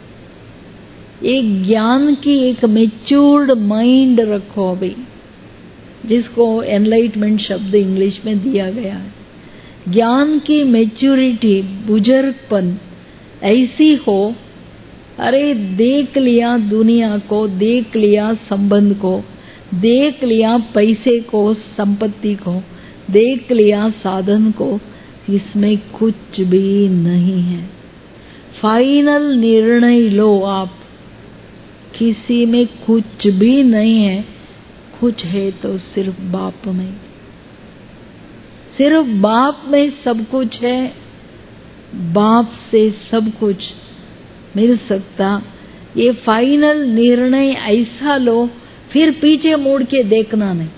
[SPEAKER 2] एक ज्ञान की एक मैच्योर्ड माइंड रखो अभी, जिसको एनलाइटमेंट शब्द इंग्लिश में दिया गया है। ज्ञान की मैच्योरिटी, बुजुर्गपन ऐसी हो, अरे देख लिया दुनिया को, देख लिया संबंध को, देख लिया पैसे को, संपत्ति को, देख लिया साधन को, इसमें कुछ भी नहीं है। फाइनल निर्णय लो आप, किसी में कुछ भी नहीं है। कुछ है तो सिर्फ बाप में, सिर्फ बाप में सब कुछ है। बाप से सब कुछ मिल सकता। ये फाइनल निर्णय ऐसा लो, फिर पीछे मुड़ के देखना नहीं,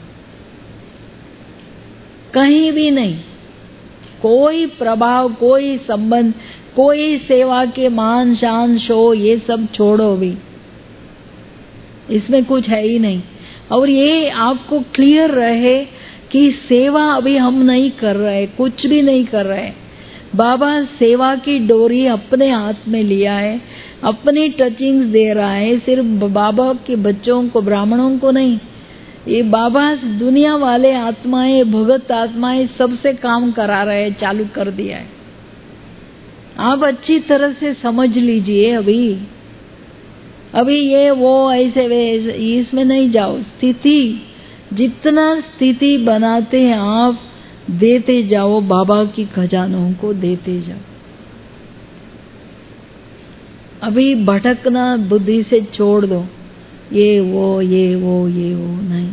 [SPEAKER 2] कहीं भी नहीं। कोई प्रभाव, कोई संबंध, कोई सेवा के मान शान शो, ये सब छोड़ो भी, इसमें कुछ है ही नहीं। और ये आपको क्लियर रहे कि सेवा अभी हम नहीं कर रहे, कुछ भी नहीं कर रहे। बाबा सेवा की डोरी अपने हाथ में लिया है, अपनी टचिंग्स दे रहा है, सिर्फ बाबा के बच्चों को, ब्राह्मणों को नहीं। ये बाबा दुनिया वाले आत्माएं, भगत आत्माएं सबसे काम करा रहे हैं, चालू कर दिया है। आप अच्छी तरह से समझ लीजिए। अभी अभी ये वो ऐसे वे इसमें नहीं जाओ। स्थिति, जितना स्थिति बनाते हैं आप, देते जाओ, बाबा की खजानों को देते जाओ। अभी भटकना बुद्धि से छोड़ दो, ये वो ये वो ये वो नहीं।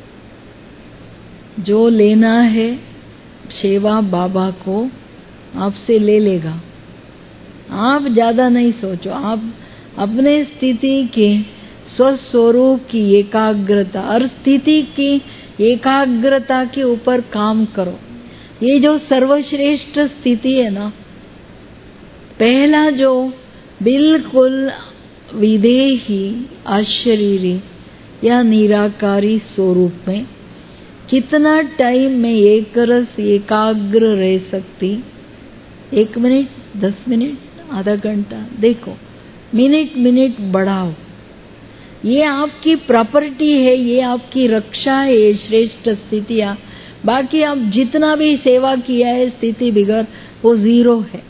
[SPEAKER 2] जो लेना है सेवा बाबा को आपसे ले लेगा। आप ज्यादा नहीं सोचो, आप अपने स्थिति के स्वस्वरूप की एकाग्रता और स्थिति की एकाग्रता के ऊपर काम करो। ये जो सर्वश्रेष्ठ स्थिति है ना, पहला जो बिल्कुल विदेही, अशरीरी या निराकारी स्वरूप में कितना टाइम में एक रस एकाग्र रह सकती? एक मिनट, दस मिनट, आधा घंटा, देखो मिनट मिनट बढ़ाओ। ये आपकी प्रॉपर्टी है, ये आपकी रक्षा है, ये श्रेष्ठ स्थितियां। बाकी आप जितना भी सेवा किया है स्थिति बिगड़ वो जीरो है।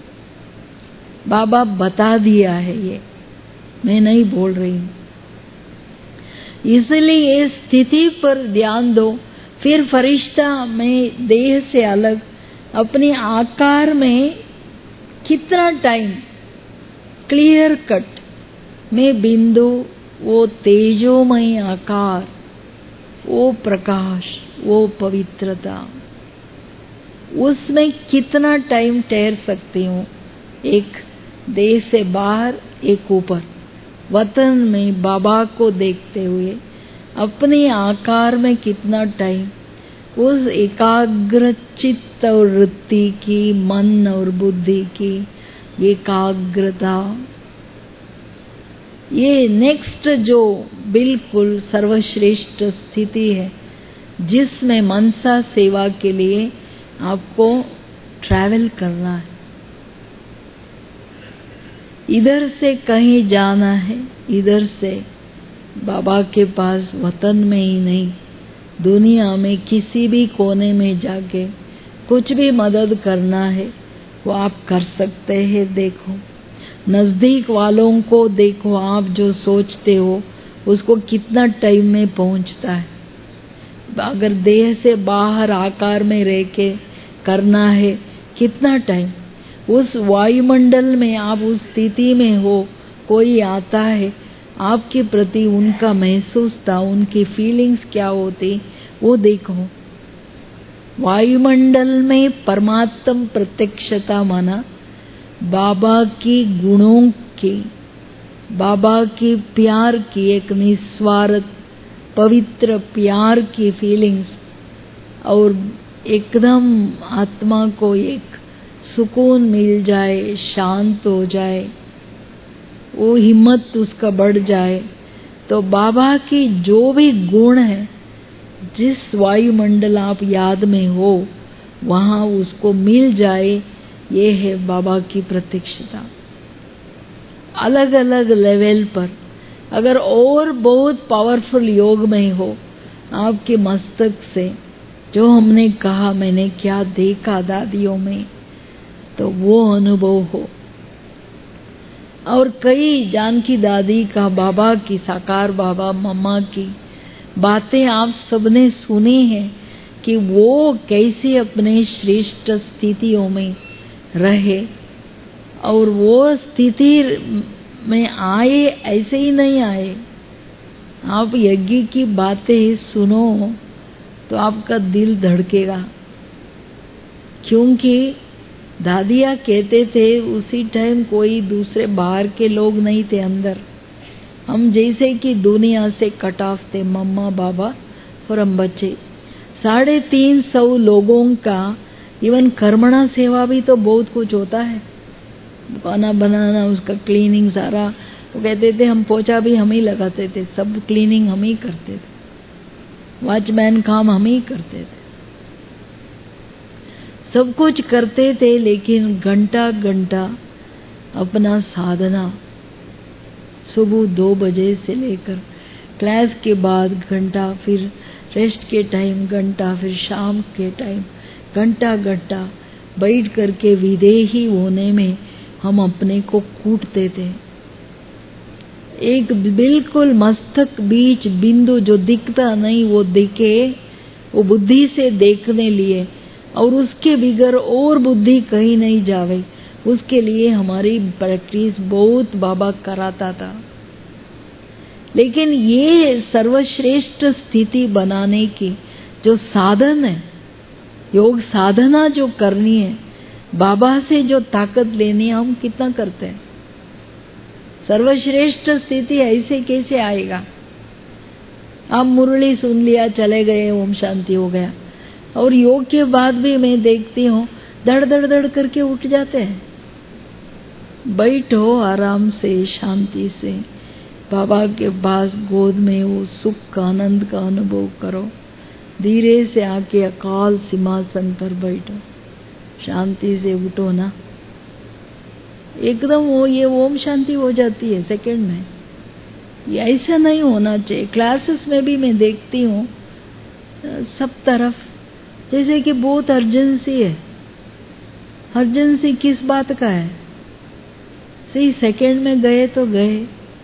[SPEAKER 2] बाबा बता दिया है, ये मैं नहीं बोल रही हूँ। इसलिए स्थिति पर ध्यान दो। फिर फरिश्ता में देह से अलग अपने आकार में कितना टाइम क्लियर कट में बिंदु, वो तेजोमय आकार, वो प्रकाश, वो पवित्रता, उसमें कितना टाइम ठहर सकती हूँ। एक देह से बाहर, एक ऊपर, वतन में बाबा को देखते हुए अपने आकार में कितना टाइम, उस एकाग्र चित्त और वृत्ति की, मन और बुद्धि की एकाग्रता, ये नेक्स्ट जो बिल्कुल सर्वश्रेष्ठ स्थिति है, जिसमें मनसा सेवा के लिए आपको ट्रैवल करना है। इधर से कहीं जाना है, इधर से बाबा के पास, वतन में ही नहीं, दुनिया में किसी भी कोने में जाके कुछ भी मदद करना है वो आप कर सकते हैं। देखो नजदीक वालों को देखो, आप जो सोचते हो उसको कितना टाइम में पहुंचता है। अगर देह से बाहर आकार में रह के करना है कितना टाइम, उस वायुमंडल में आप उस स्थिति में हो, कोई आता है आपके प्रति, उनका महसूस था, उनकी फीलिंग्स क्या होती वो देखो। वायुमंडल में परमात्म प्रत्यक्षता माना बाबा की गुणों की, बाबा की प्यार की, एक निस्वार्थ पवित्र प्यार की फीलिंग्स, और एकदम आत्मा को एक सुकून मिल जाए, शांत हो जाए, वो हिम्मत उसका बढ़ जाए। तो बाबा की जो भी गुण है, जिस वायुमंडल आप याद में हो वहां उसको मिल जाए, ये है बाबा की प्रत्यक्षता। अलग अलग लेवल पर अगर और बहुत पावरफुल योग में हो आपके मस्तक से, जो हमने कहा, मैंने क्या देखा दादियों में, तो वो अनुभव हो। और कई जानकी दादी का, बाबा की, साकार बाबा मम्मा की बातें आप सबने सुनी है कि वो कैसे अपने श्रेष्ठ स्थितियों में रहे, और वो स्थिति में आए ऐसे ही नहीं आए। आप यज्ञ की बातें सुनो तो आपका दिल धड़केगा, क्योंकि दादिया कहते थे उसी टाइम कोई दूसरे बाहर के लोग नहीं थे अंदर, हम जैसे कि दुनिया से कट ऑफ थे, मम्मा बाबा और हम बच्चे। साढ़े तीन सौ लोगों का इवन कर्मणा सेवा भी तो बहुत कुछ होता है, खाना बनाना, उसका क्लीनिंग सारा। वो कहते थे हम पोछा भी हम ही लगाते थे, सब क्लीनिंग हम ही करते थे, वॉचमैन काम हम ही करते थे, सब कुछ करते थे। लेकिन घंटा घंटा अपना साधना, सुबह दो बजे से लेकर क्लास के बाद घंटा, फिर रेस्ट के टाइम घंटा, फिर शाम के टाइम घंटा घंटा बैठ करके विदेही होने में हम अपने को कूटते थे। एक बिल्कुल मस्तक बीच बिंदु जो दिखता नहीं वो दिखे, वो बुद्धि से देखने लिए, और उसके बिगर और बुद्धि कहीं नहीं जावे, उसके लिए हमारी प्रैक्टिस बहुत बाबा कराता था। लेकिन ये सर्वश्रेष्ठ स्थिति बनाने की जो साधन है, योग साधना जो करनी है, बाबा से जो ताकत लेनी है, हम कितना करते हैं। सर्वश्रेष्ठ स्थिति ऐसे कैसे आएगा? आप मुरली सुन लिया, चले गए, ओम शांति हो गया। और योग के बाद भी मैं देखती हूँ धड़ धड़ धड़ करके उठ जाते हैं। बैठो आराम से, शांति से, बाबा के पास गोद में वो सुख का, आनंद का अनुभव करो। धीरे से आके अकाल सिंहासन पर बैठो, शांति से उठो ना, एकदम वो ये ओम शांति हो जाती है सेकंड में। ये ऐसा नहीं होना चाहिए। क्लासेस में भी मैं देखती हूँ सब तरफ जैसे कि बहुत अर्जेंसी है। अर्जेंसी किस बात का है? सही सेकंड में गए तो गए,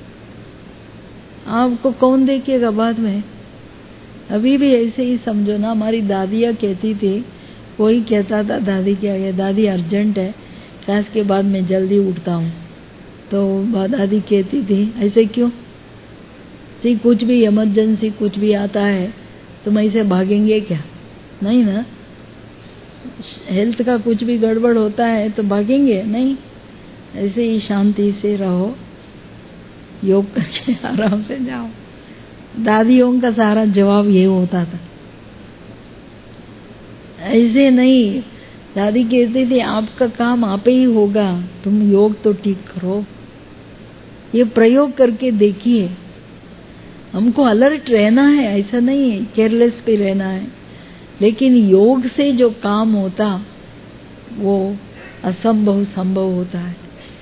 [SPEAKER 2] आपको कौन देखेगा बाद में? अभी भी ऐसे ही समझो ना। हमारी दादियाँ कहती थी, कोई कहता था दादी क्या है, दादी अर्जेंट है, क्लास के बाद मैं जल्दी उठता हूँ, तो दादी कहती थी ऐसे क्यों? सी कुछ भी इमरजेंसी कुछ भी आता है तुम ऐसे भागेंगे क्या? नहीं ना। हेल्थ का कुछ भी गड़बड़ होता है तो भागेंगे नहीं, ऐसे ही शांति से रहो, योग करके आराम से जाओ। दादियों का सारा जवाब ये होता था। ऐसे नहीं, दादी कहती थी आपका काम आप ही होगा, तुम योग तो ठीक करो। ये प्रयोग करके देखिए। हमको अलर्ट रहना है, ऐसा नहीं है केयरलेस भी रहना है, लेकिन योग से जो काम होता वो असंभव संभव होता है।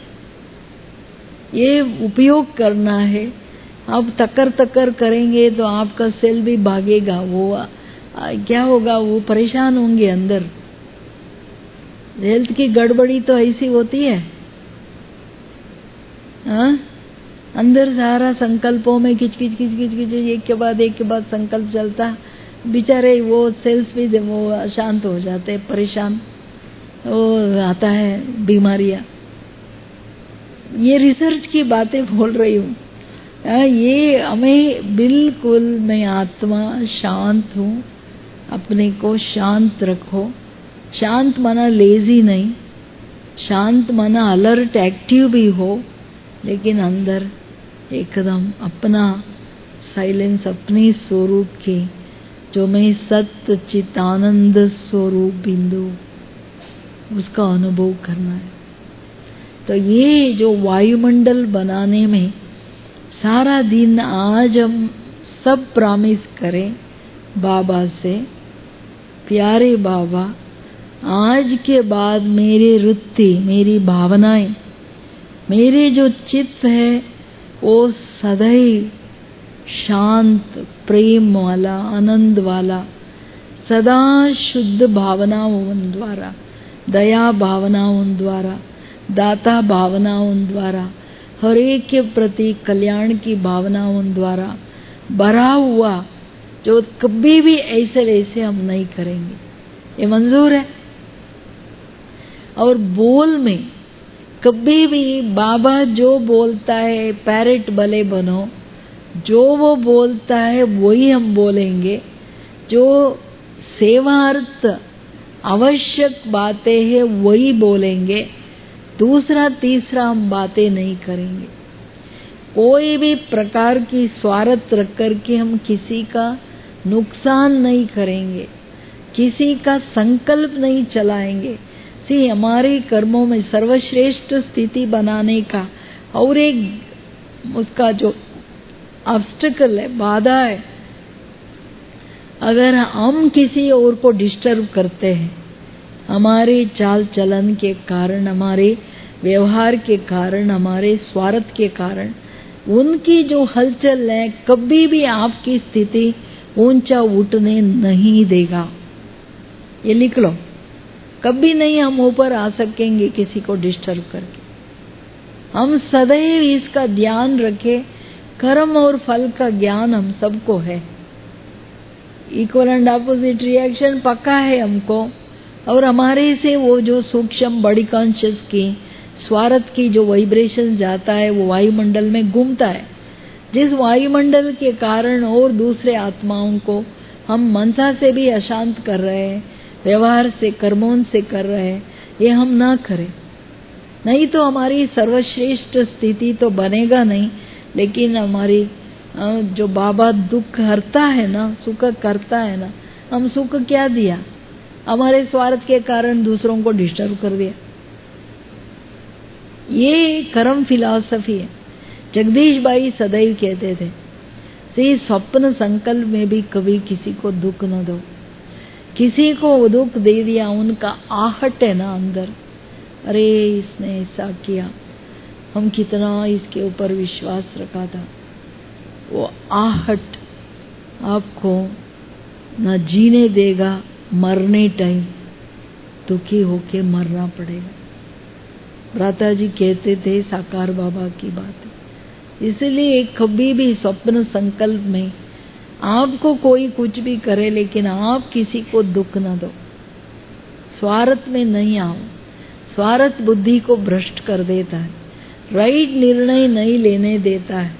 [SPEAKER 2] ये उपयोग करना है। आप तकर तकर करेंगे तो आपका सेल भी भागेगा, वो आ, क्या होगा, वो परेशान होंगे अंदर। हेल्थ की गड़बड़ी तो ऐसी होती है, हाँ? अंदर सारा संकल्पों में किच किच किच किच किच एक के बाद एक के बाद संकल्प चलता, बेचारे वो सेल्स भी वो अशांत हो जाते, परेशान, वो आता है बीमारियां। ये रिसर्च की बातें बोल रही हूँ। ये हमें बिल्कुल, मैं आत्मा शांत हूँ, अपने को शांत रखो। शांत माना लेजी नहीं, शांत माना अलर्ट एक्टिव भी हो, लेकिन अंदर एकदम अपना साइलेंस, अपने स्वरूप की, जो मैं सत्य चितानंद स्वरूप बिंदु, उसका अनुभव करना है। तो ये जो वायुमंडल बनाने में सारा दिन आज हम सब प्रॉमिस करें बाबा से, प्यारे बाबा, आज के बाद मेरे वृत्ति, मेरी भावनाएं, मेरे जो चित्त है वो सदैव शांत, प्रेम वाला, आनंद वाला, सदा शुद्ध भावनाओं द्वारा, दया भावनाओं द्वारा, दाता भावनाओं द्वारा, हर एक के प्रति कल्याण की भावनाओं द्वारा भरा हुआ, जो कभी भी ऐसे वैसे हम नहीं करेंगे। ये मंजूर है। और बोल में कभी भी बाबा जो बोलता है, पैरेट भले बनो, जो वो बोलता है वही हम बोलेंगे। जो सेवार्थ आवश्यक बातें हैं वही बोलेंगे, दूसरा तीसरा हम बातें नहीं करेंगे। कोई भी प्रकार की स्वार्थ रख करके हम किसी का नुकसान नहीं करेंगे, किसी का संकल्प नहीं चलाएंगे। सी हमारे कर्मों में सर्वश्रेष्ठ स्थिति बनाने का और एक उसका जो ऑब्स्टेकल है, बाधा है, अगर हम किसी और को डिस्टर्ब करते हैं, हमारे चाल चलन के कारण, हमारे व्यवहार के कारण, हमारे स्वार्थ के कारण, उनकी जो हलचल है कभी भी आपकी स्थिति ऊंचा उठने नहीं देगा। ये लिख लो, कभी नहीं हम ऊपर आ सकेंगे किसी को डिस्टर्ब करके। हम सदैव इसका ध्यान रखें। कर्म और फल का ज्ञान हम सबको है, इक्वल एंड अपोजिट रिएक्शन पक्का है हमको। और हमारे से वो जो सूक्ष्म बड़ी कॉन्शियस की स्वार्थ की जो वाइब्रेशन जाता है वो वायुमंडल में घूमता है, जिस वायुमंडल के कारण और दूसरे आत्माओं को हम मनसा से भी अशांत कर रहे हैं, व्यवहार से, कर्मों से कर रहे हैं। ये हम ना करें, नहीं तो हमारी सर्वश्रेष्ठ स्थिति तो बनेगा नहीं। लेकिन हमारी जो बाबा दुख हरता है ना, सुख करता है ना, हम सुख क्या दिया? हमारे स्वार्थ के कारण दूसरों को डिस्टर्ब कर दिया। ये कर्म फिलॉसफी है। जगदीश भाई सदैव कहते थे, सी स्वप्न संकल्प में भी कभी किसी को दुख न दो। किसी को दुख दे दिया, उनका आहट है ना अंदर, अरे इसने ऐसा किया, हम कितना इसके ऊपर विश्वास रखा था, वो आहट आपको न जीने देगा, मरने टाइम दुखी होके मरना पड़ेगा। भ्राता जी कहते थे साकार बाबा की बात। इसलिए कभी भी स्वप्न संकल्प में आपको कोई कुछ भी करे, लेकिन आप किसी को दुख न दो, स्वार्थ में नहीं आओ। स्वार्थ बुद्धि को भ्रष्ट कर देता है, राइट निर्णय नहीं लेने देता है।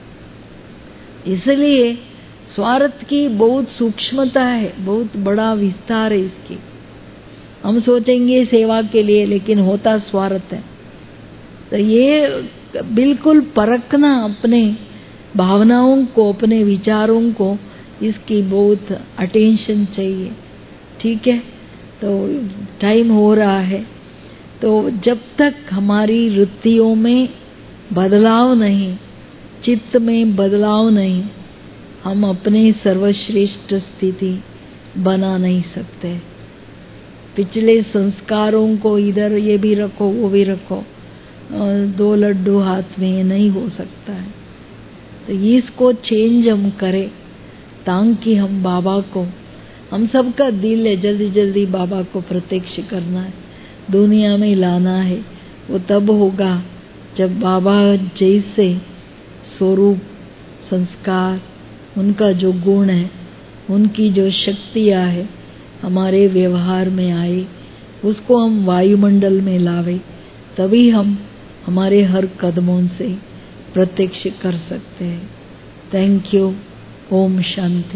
[SPEAKER 2] इसलिए स्वार्थ की बहुत सूक्ष्मता है, बहुत बड़ा विस्तार है इसकी। हम सोचेंगे सेवा के लिए, लेकिन होता स्वार्थ है। तो ये बिल्कुल परखना अपने भावनाओं को, अपने विचारों को, इसकी बहुत अटेंशन चाहिए। ठीक है, तो टाइम हो रहा है। तो जब तक हमारी वृत्तियों में बदलाव नहीं, चित्त में बदलाव नहीं, हम अपने सर्वश्रेष्ठ स्थिति बना नहीं सकते। पिछले संस्कारों को इधर ये भी रखो, वो भी रखो, दो लड्डू हाथ में, ये नहीं हो सकता है। तो इसको चेंज हम करें ताकि हम बाबा को, हम सबका दिल है जल्दी जल्दी बाबा को प्रत्यक्ष करना है, दुनिया में लाना है। वो तब होगा जब बाबा जैसे स्वरूप, संस्कार, उनका जो गुण है, उनकी जो शक्तियाँ है हमारे व्यवहार में आए, उसको हम वायुमंडल में लावे, तभी हम हमारे हर कदमों से प्रत्यक्ष कर सकते हैं। Thank you. ओम शांति।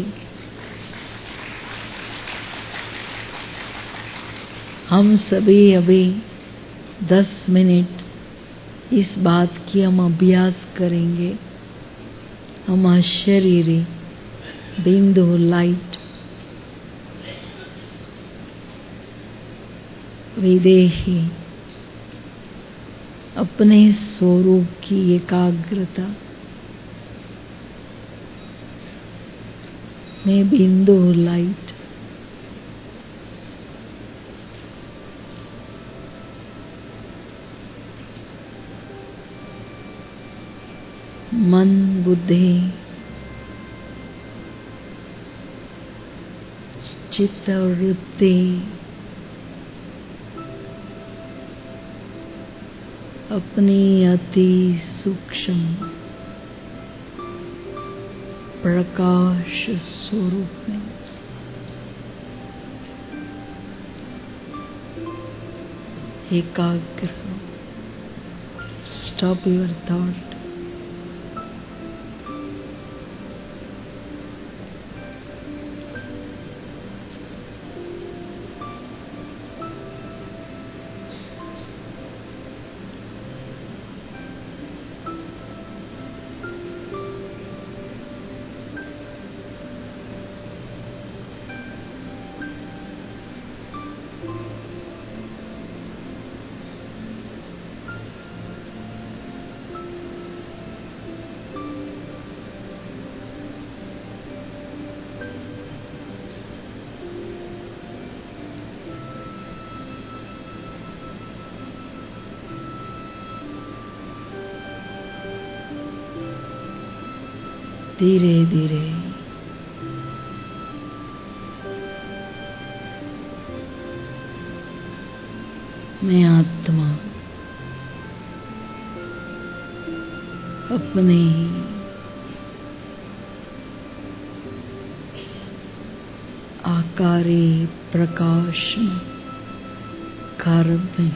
[SPEAKER 2] हम सभी अभी दस मिनट इस बात की हम अभ्यास करेंगे। हम अशरीरी बिंदु लाइट विदेही अपने स्वरूप की एकाग्रता में बिंदु लाइट मन, बुद्धि, चित्त और वृत्ति अपनी अति सूक्ष्म प्रकाश स्वरूप में एकाग्र। Stop your thought. धीरे धीरे मैं आत्मा अपने आकारी प्रकाश में कारब में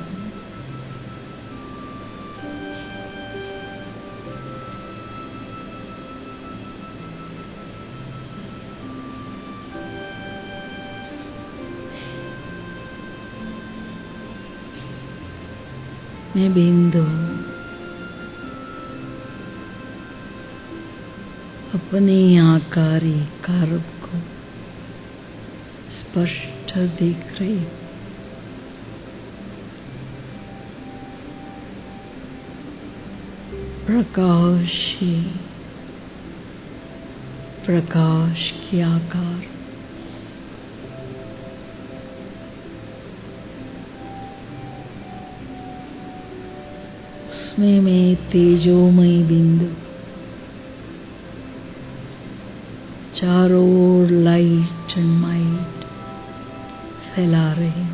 [SPEAKER 2] मैं बिंदु अपने आकारी कारब को स्पष्ट देख रही। प्रकाश ही प्रकाश की आकार में मैं तेजोमय बिंदु चारों ओर लाइट एंड माइट फैला रहे हो।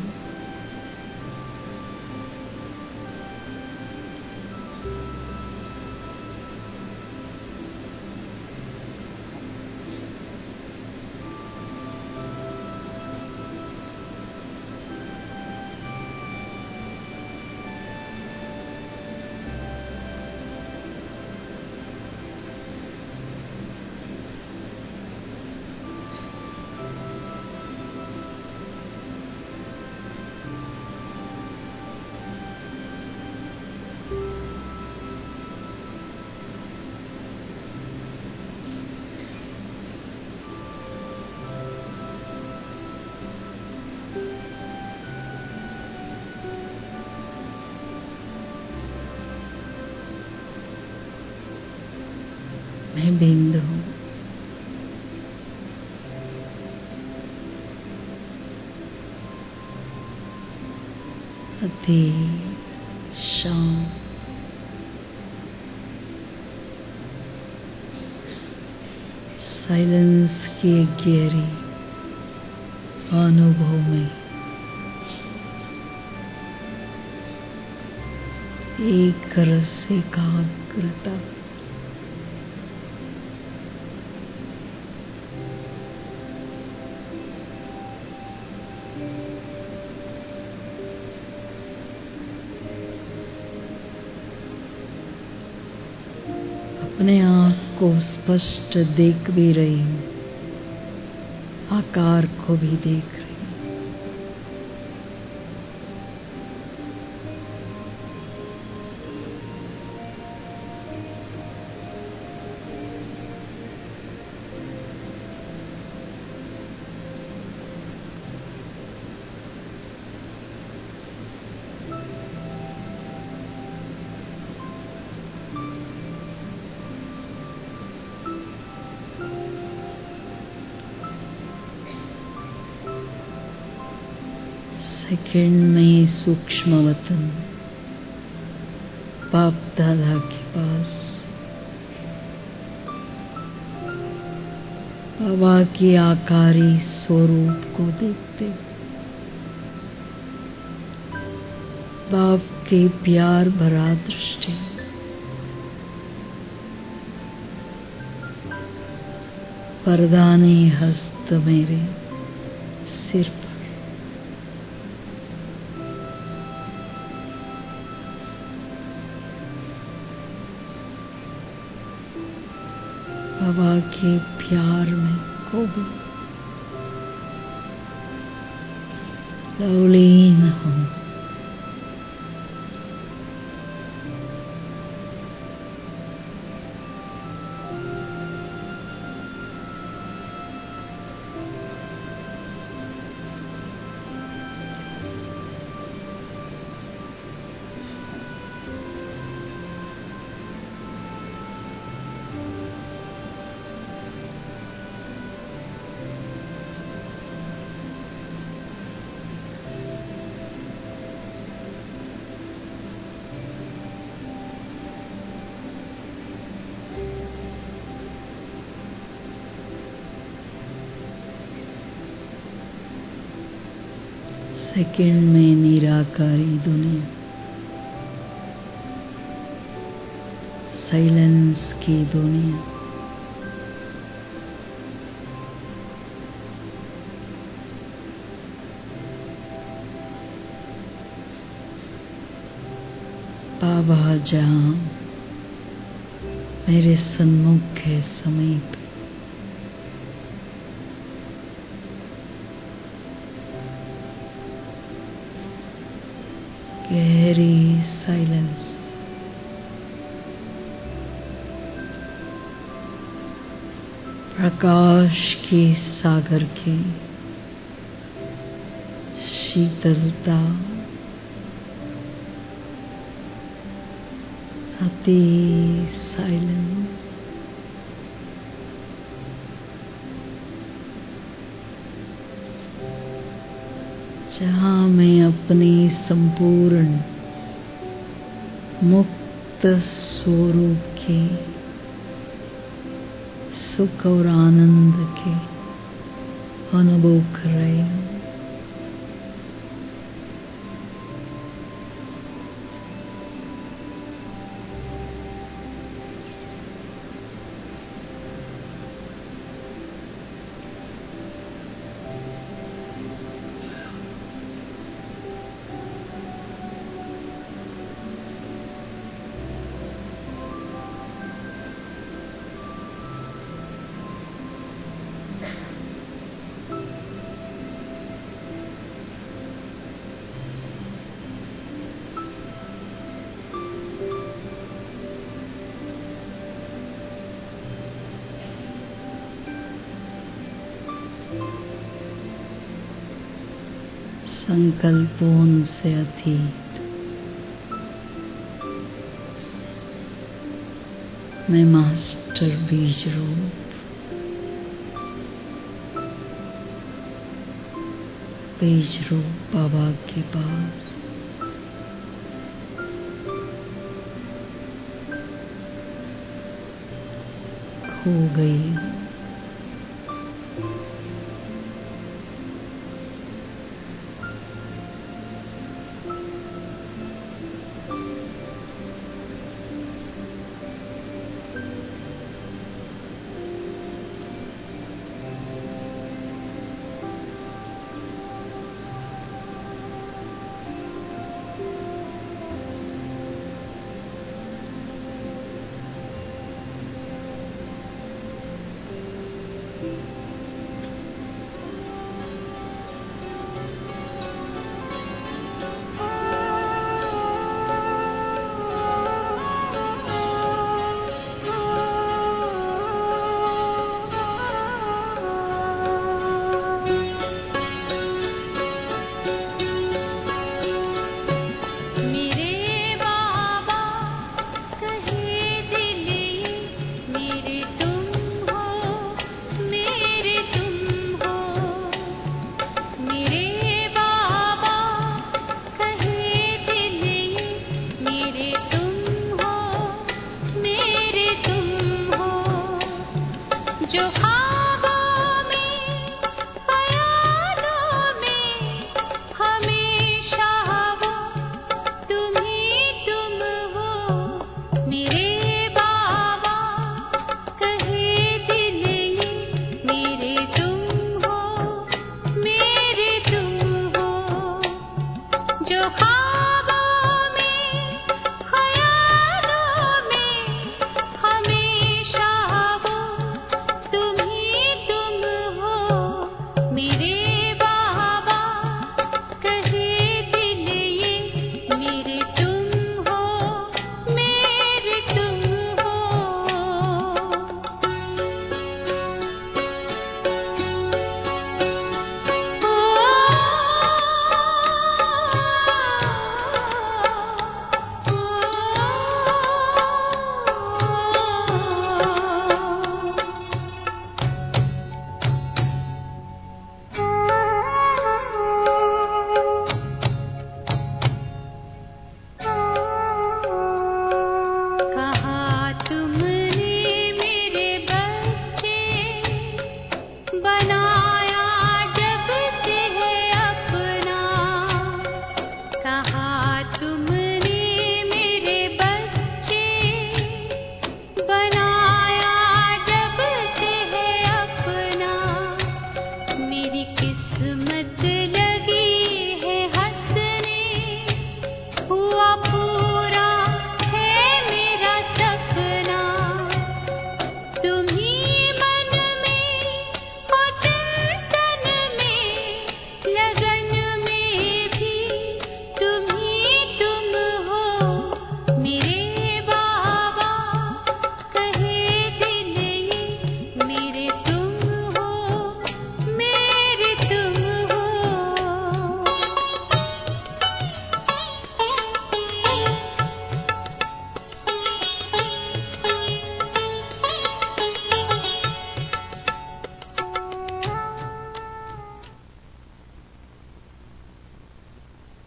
[SPEAKER 2] मैं बिंदु हूँ। अति शांत साइलेंस की गहरी अनुभव में एक रस एकाग्रता अपने आप को स्पष्ट देख भी रही हूँ, आकार को भी देख रही हूँ। सेकंड में सूक्ष्म वतन बाप दादा के पास बाबा की आकारी स्वरूप को देखते, बाप के प्यार भरा दृष्टि, वरदानी हस्त मेरे सिर पर, बाबा के प्यार में खो गई, लवलीन हूँ। सेकंड में निराकारी दुनिया, साइलेंस की दुनिया, बाबा जहाँ मेरे सन्मुख है समीप, गहरी साइलेंस, प्रकाश के सागर की शीतलता, अति साइलेंस, जहाँ मैं अपनी संपूर्ण मुक्त स्वरूप की सुख और आनंद के अनुभव कर रही हूँ। संकल्पों से अतीत मैं मास्टर बीज रूप बीज रूप बाबा के पास खो गई।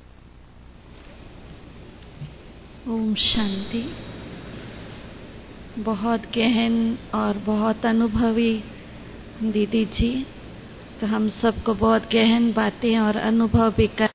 [SPEAKER 4] ओम शांति। बहुत गहन और बहुत अनुभवी दीदी जी, तो हम सबको बहुत गहन बातें और अनुभव भी कर